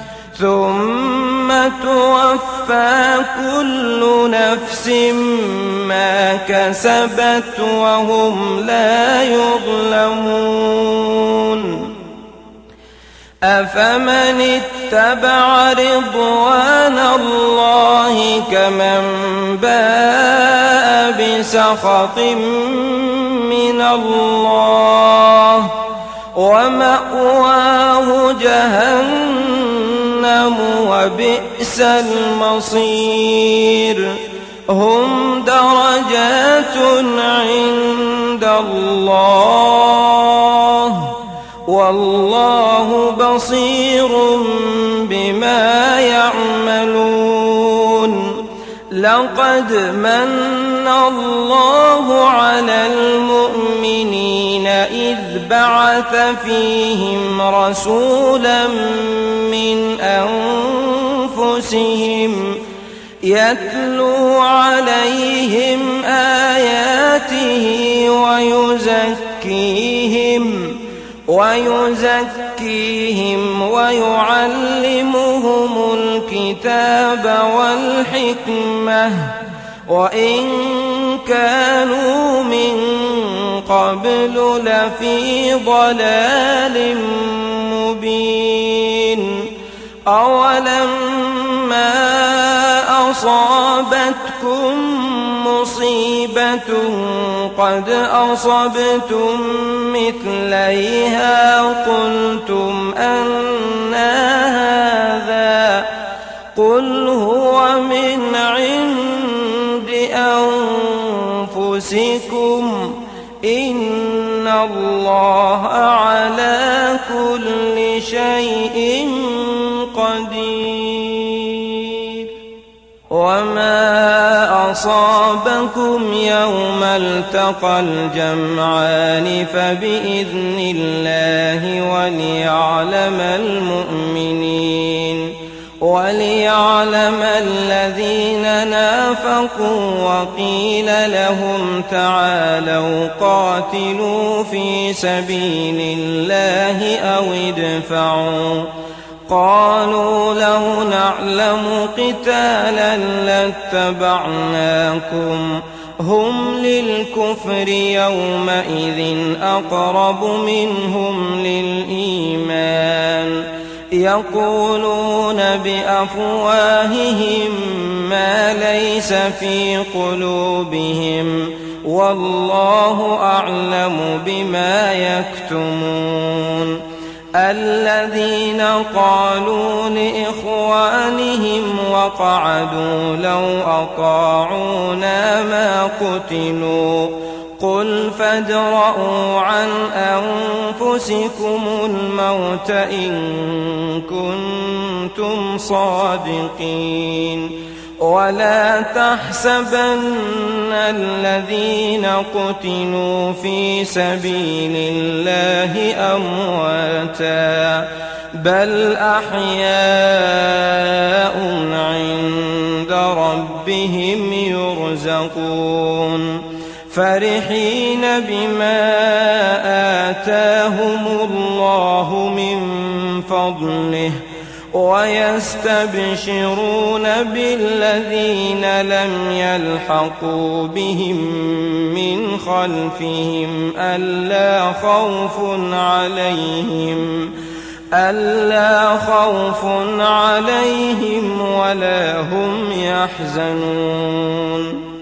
ثم توفى كل نفس ما كسبت وهم لا يظلمون أفمن اتبع رضوان الله كمن باء بسخط من الله ومأواه جهنم وبئس المصير هم درجات عند الله والله بصير بما يعملون لقد من الله على المؤمنين إذ بعث فيهم رسولا من أنفسهم يتلو عليهم آياته ويزكيهم ويزكيهم ويعلمهم الكتاب والحكمة وإن كانوا من قبل لفي ضلال مبين أولما أصابتكم مصيبة قد أصبتم مثليها قلتم أنى هذا قل هو من عند أنفسكم إن الله على كل شيء قدير وما أصابكم يوم التقى الجمعان فبإذن الله وليعلم المؤمنين وليعلم الذين نافقوا وقيل لهم تعالوا قاتلوا في سبيل الله أو ادفعوا قالوا لو نعلم قتالا لاتبعناكم هم للكفر يومئذ أقرب منهم للإيمان يقولون بأفواههم ما ليس في قلوبهم والله أعلم بما يكتمون الذين قالوا لإخوانهم وقعدوا لو أطاعونا ما قتلوا قل فادرءوا عن أنفسكم الموت إن كنتم صادقين ولا تحسبن الذين قتلوا في سبيل الله أمواتا بل أحياء عند ربهم يرزقون فرحين بما آتاهم الله من فضله ويستبشرون بالذين لم يلحقوا بهم من خلفهم ألا خوف عليهم ألا خوف عليهم ولا هم يحزنون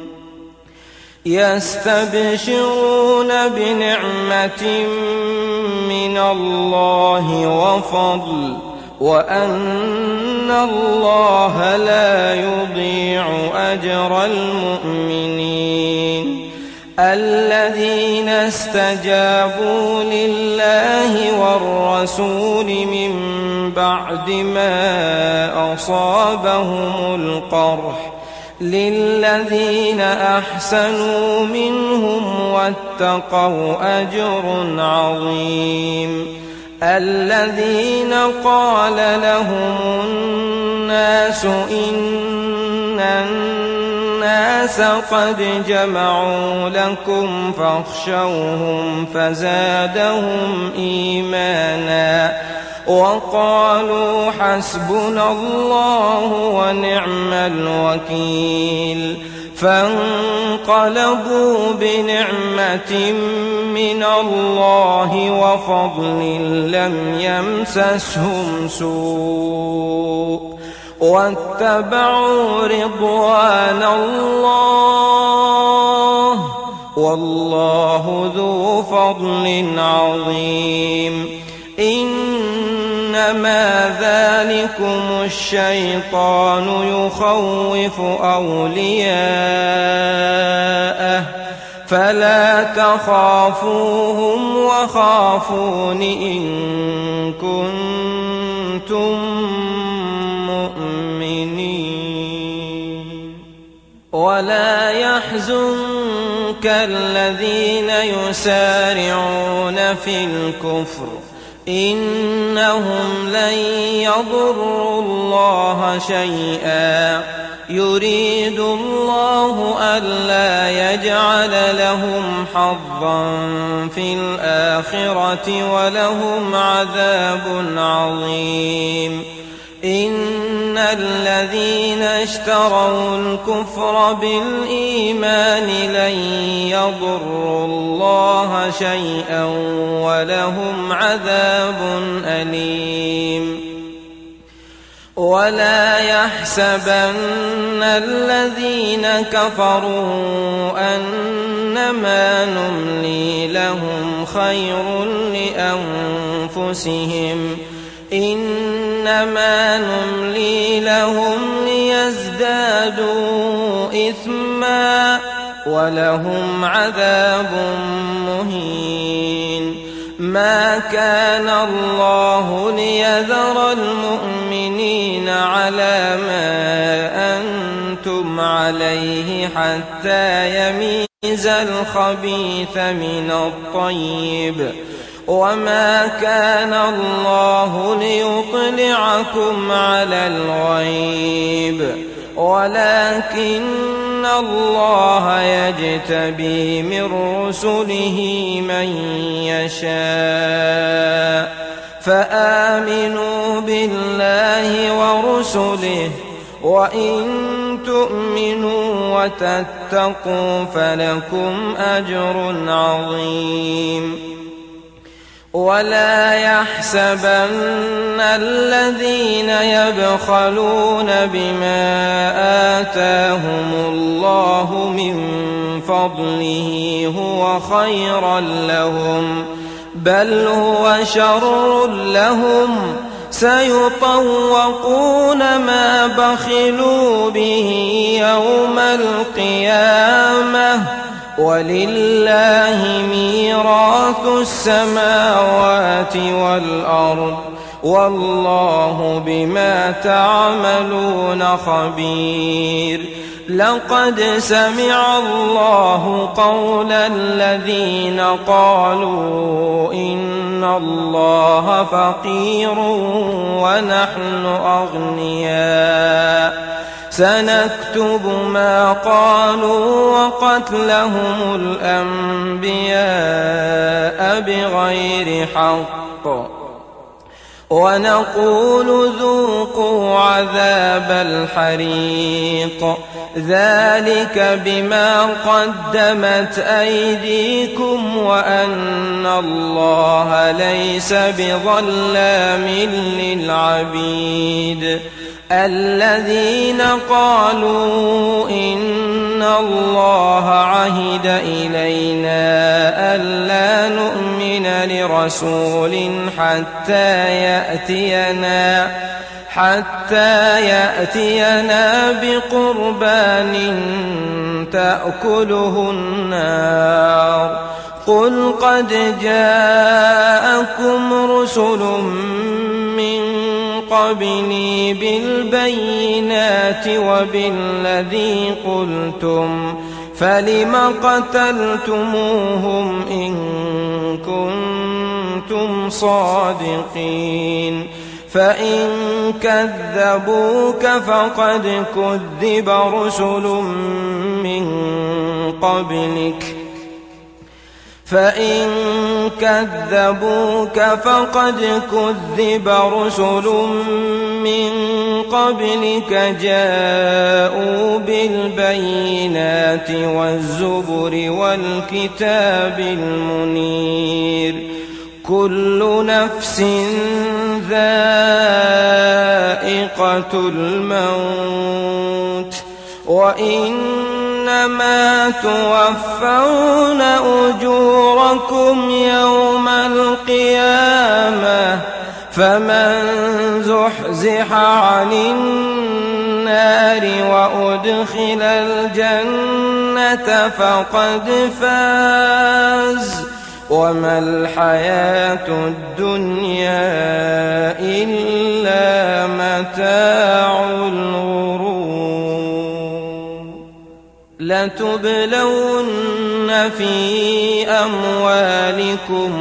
يستبشرون بنعمة من الله وفضل وأن الله لا يضيع أجر المؤمنين الذين استجابوا لله والرسول من بعد ما أصابهم القرح للذين أحسنوا منهم واتقوا أجر عظيم الذين قال لهم الناس إن الناس قد جمعوا لكم فاخشوهم فزادهم إيمانا وقالوا حسبنا الله ونعم الوكيل فانقلبوا بنعمة من الله وفضل لم يمسسهم سوء واتبعوا رضوان الله والله ذو فضل عظيم إنما ذلكم الشيطان يخوف أولياءه فلا تخافوهم وخافون إن كنتم مؤمنين ولا يحزنك الذين يسارعون في الكفر إنهم لن يضروا الله شيئا يريد الله ألا يجعل لهم حظا في الآخرة ولهم عذاب عظيم إن الذين اشتروا الكفر بالإيمان لن يضروا الله شيئا ولهم عذاب أليم ولا يحسبن الذين كفروا أنما نملي لهم خير لأنفسهم إنما نملي لهم ليزدادوا إثما ولهم عذاب مهين ما كان الله ليذر المؤمنين على ما أنتم عليه حتى يميز الخبيث من الطيب وما كان الله ليطلعكم على الغيب ولكن الله يجتبي من رسله من يشاء فآمنوا بالله ورسله وإن تؤمنوا وتتقوا فلكم أجر عظيم ولا يحسبن الذين يبخلون بما آتاهم الله من فضله هو خيرا لهم بل هو شر لهم سيطوقون ما بخلوا به يوم القيامة ولله ميراث السماوات والأرض والله بما تعملون خبير لقد سمع الله قول الذين قالوا إن الله فقير ونحن أغنياء سنكتب ما قالوا وقتلهم الأنبياء بغير حق ونقول ذوقوا عذاب الحريق ذلك بما قدمت أيديكم وأن الله ليس بظلام للعبيد الذين قالوا إن الله عهد إلينا ألا نؤمن لرسول حتى يأتينا حتى يأتينا بقربان تأكله النار قل قد جاءكم رسل من قبلي بالبينات وبالذي قلتم فلم قتلتموهم إن كنتم صادقين فإن كذبوك فقد كذب رسل من قبلك فإن كذبوك فقد كذب رسل من قبلك جاءوا بالبينات والزبر والكتاب المنير كل نفس ذائقة الموت وإنما توفون أجوركم يوم القيامة فمن زحزح عن النار وأدخل الجنة فقد فاز وما الحياة الدنيا إلا متاع الغرور لتبلون في أموالكم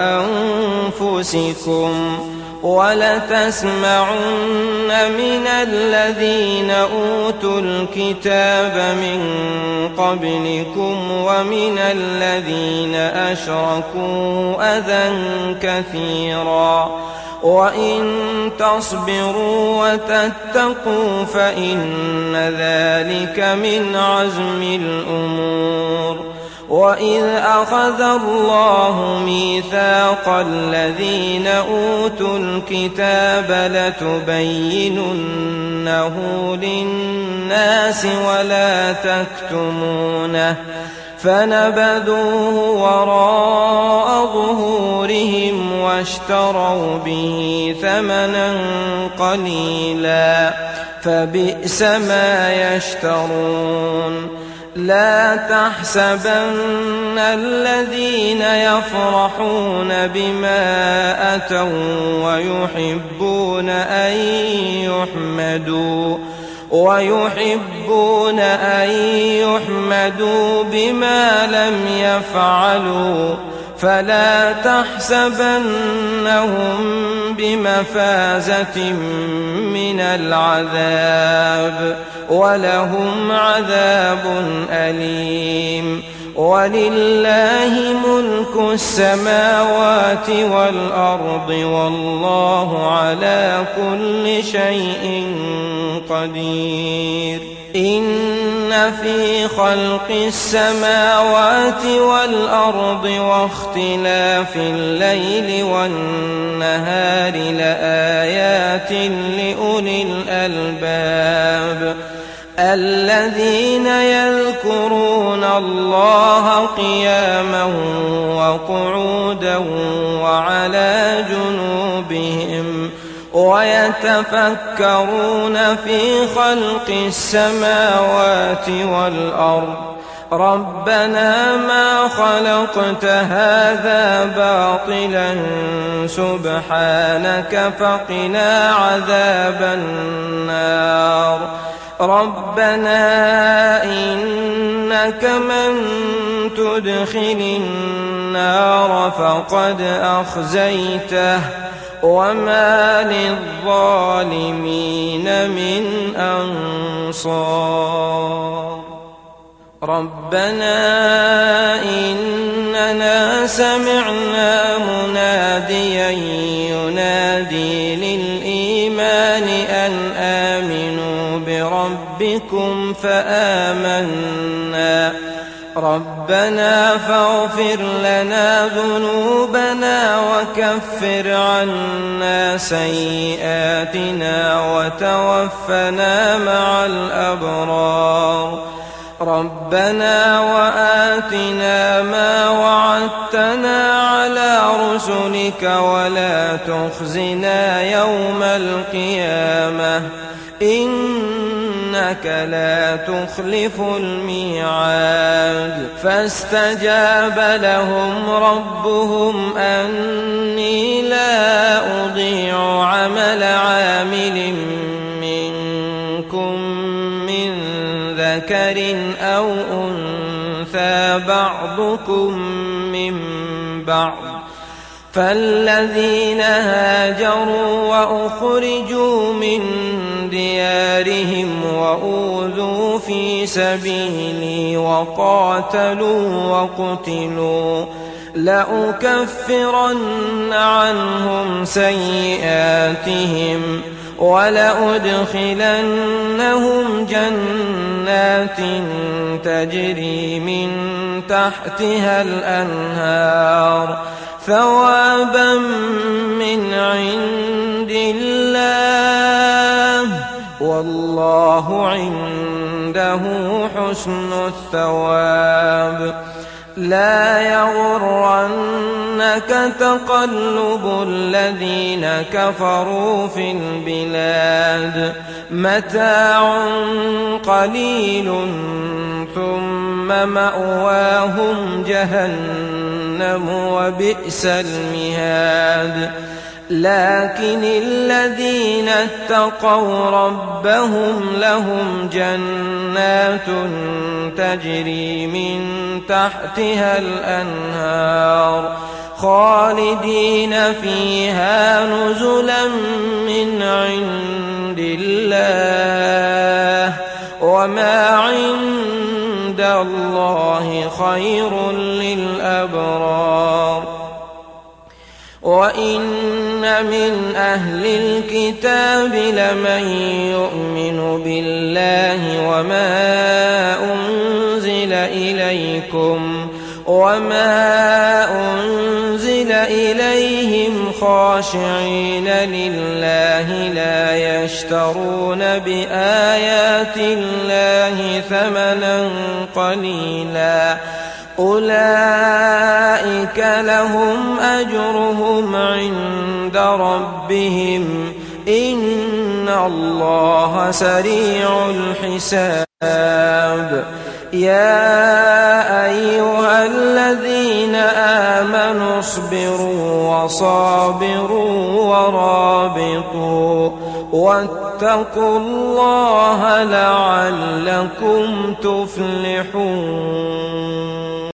وأنفسكم ولتسمعن من الذين أوتوا الكتاب من قبلكم ومن الذين أشركوا أذى كثيرا وإن تصبروا وتتقوا فإن ذلك من عزم الأمور وإذ أخذ الله ميثاق الذين أوتوا الكتاب لتبيننه للناس ولا تكتمونه فنبذوه وراء ظهورهم واشتروا به ثمنا قليلا فبئس ما يشترون لا تحسبن الذين يفرحون بما أتوا ويحبون أن يحمدوا ويحبون أن يحمدوا بما لم يفعلوا فلا تحسبنهم بمفازة من العذاب ولهم عذاب أليم ولله ملك السماوات والأرض والله على كل شيء قدير إن في خلق السماوات والأرض واختلاف الليل والنهار لآيات لأولي الألباب الذين يذكرون الله قياما وقعودا وعلى جنوبهم ويتفكرون في خلق السماوات والأرض ربنا ما خلقت هذا باطلا سبحانك فقنا عذاب النار ربنا إنك من تدخل النار فقد أخزيته وما للظالمين من أنصار ربنا إننا سمعنا مناديا ينادي للإيمان أن آمنوا بربكم فآمنا ربنا فاغفر لنا ذنوبنا وكفر عنا سيئاتنا وتوفنا مع الأبرار ربنا وآتنا ما وعدتنا على رسلك ولا تخزنا يوم القيامة إنك لا تخلف الميعاد فاستجاب لهم ربهم أني لا أضيع عمل عامل منكم من ذكر أو أنثى بعضكم من بعض فالذين هاجروا وأخرجوا من ديارهم وأوذوا في سبيلي وقاتلوا وقتلوا لأكفرن عنهم سيئاتهم ولأدخلنهم جنات تجري من تحتها الأنهار ثوابا من عند الله والله عنده حسن الثواب لا يغرنك تقلب الذين كفروا في البلاد متاع قليل ثم مأواهم جهنم وبئس المهاد لكن الذين اتقوا ربهم لهم جنات تجري من تحتها الأنهار خالدين فيها نزلا من عند الله وما عند الله خير للأبرار وإن من أهل الكتاب لمن يؤمن بالله وما أنزل إليكم وما أنزل إليهم خاشعين لله لا يشترون بآيات الله ثمنا قليلا أولئك لهم أجرهم عند ربهم إن الله سريع الحساب يا أيها الذين آمنوا اصبروا وصابروا ورابطوا واتقوا الله لعلكم تفلحون.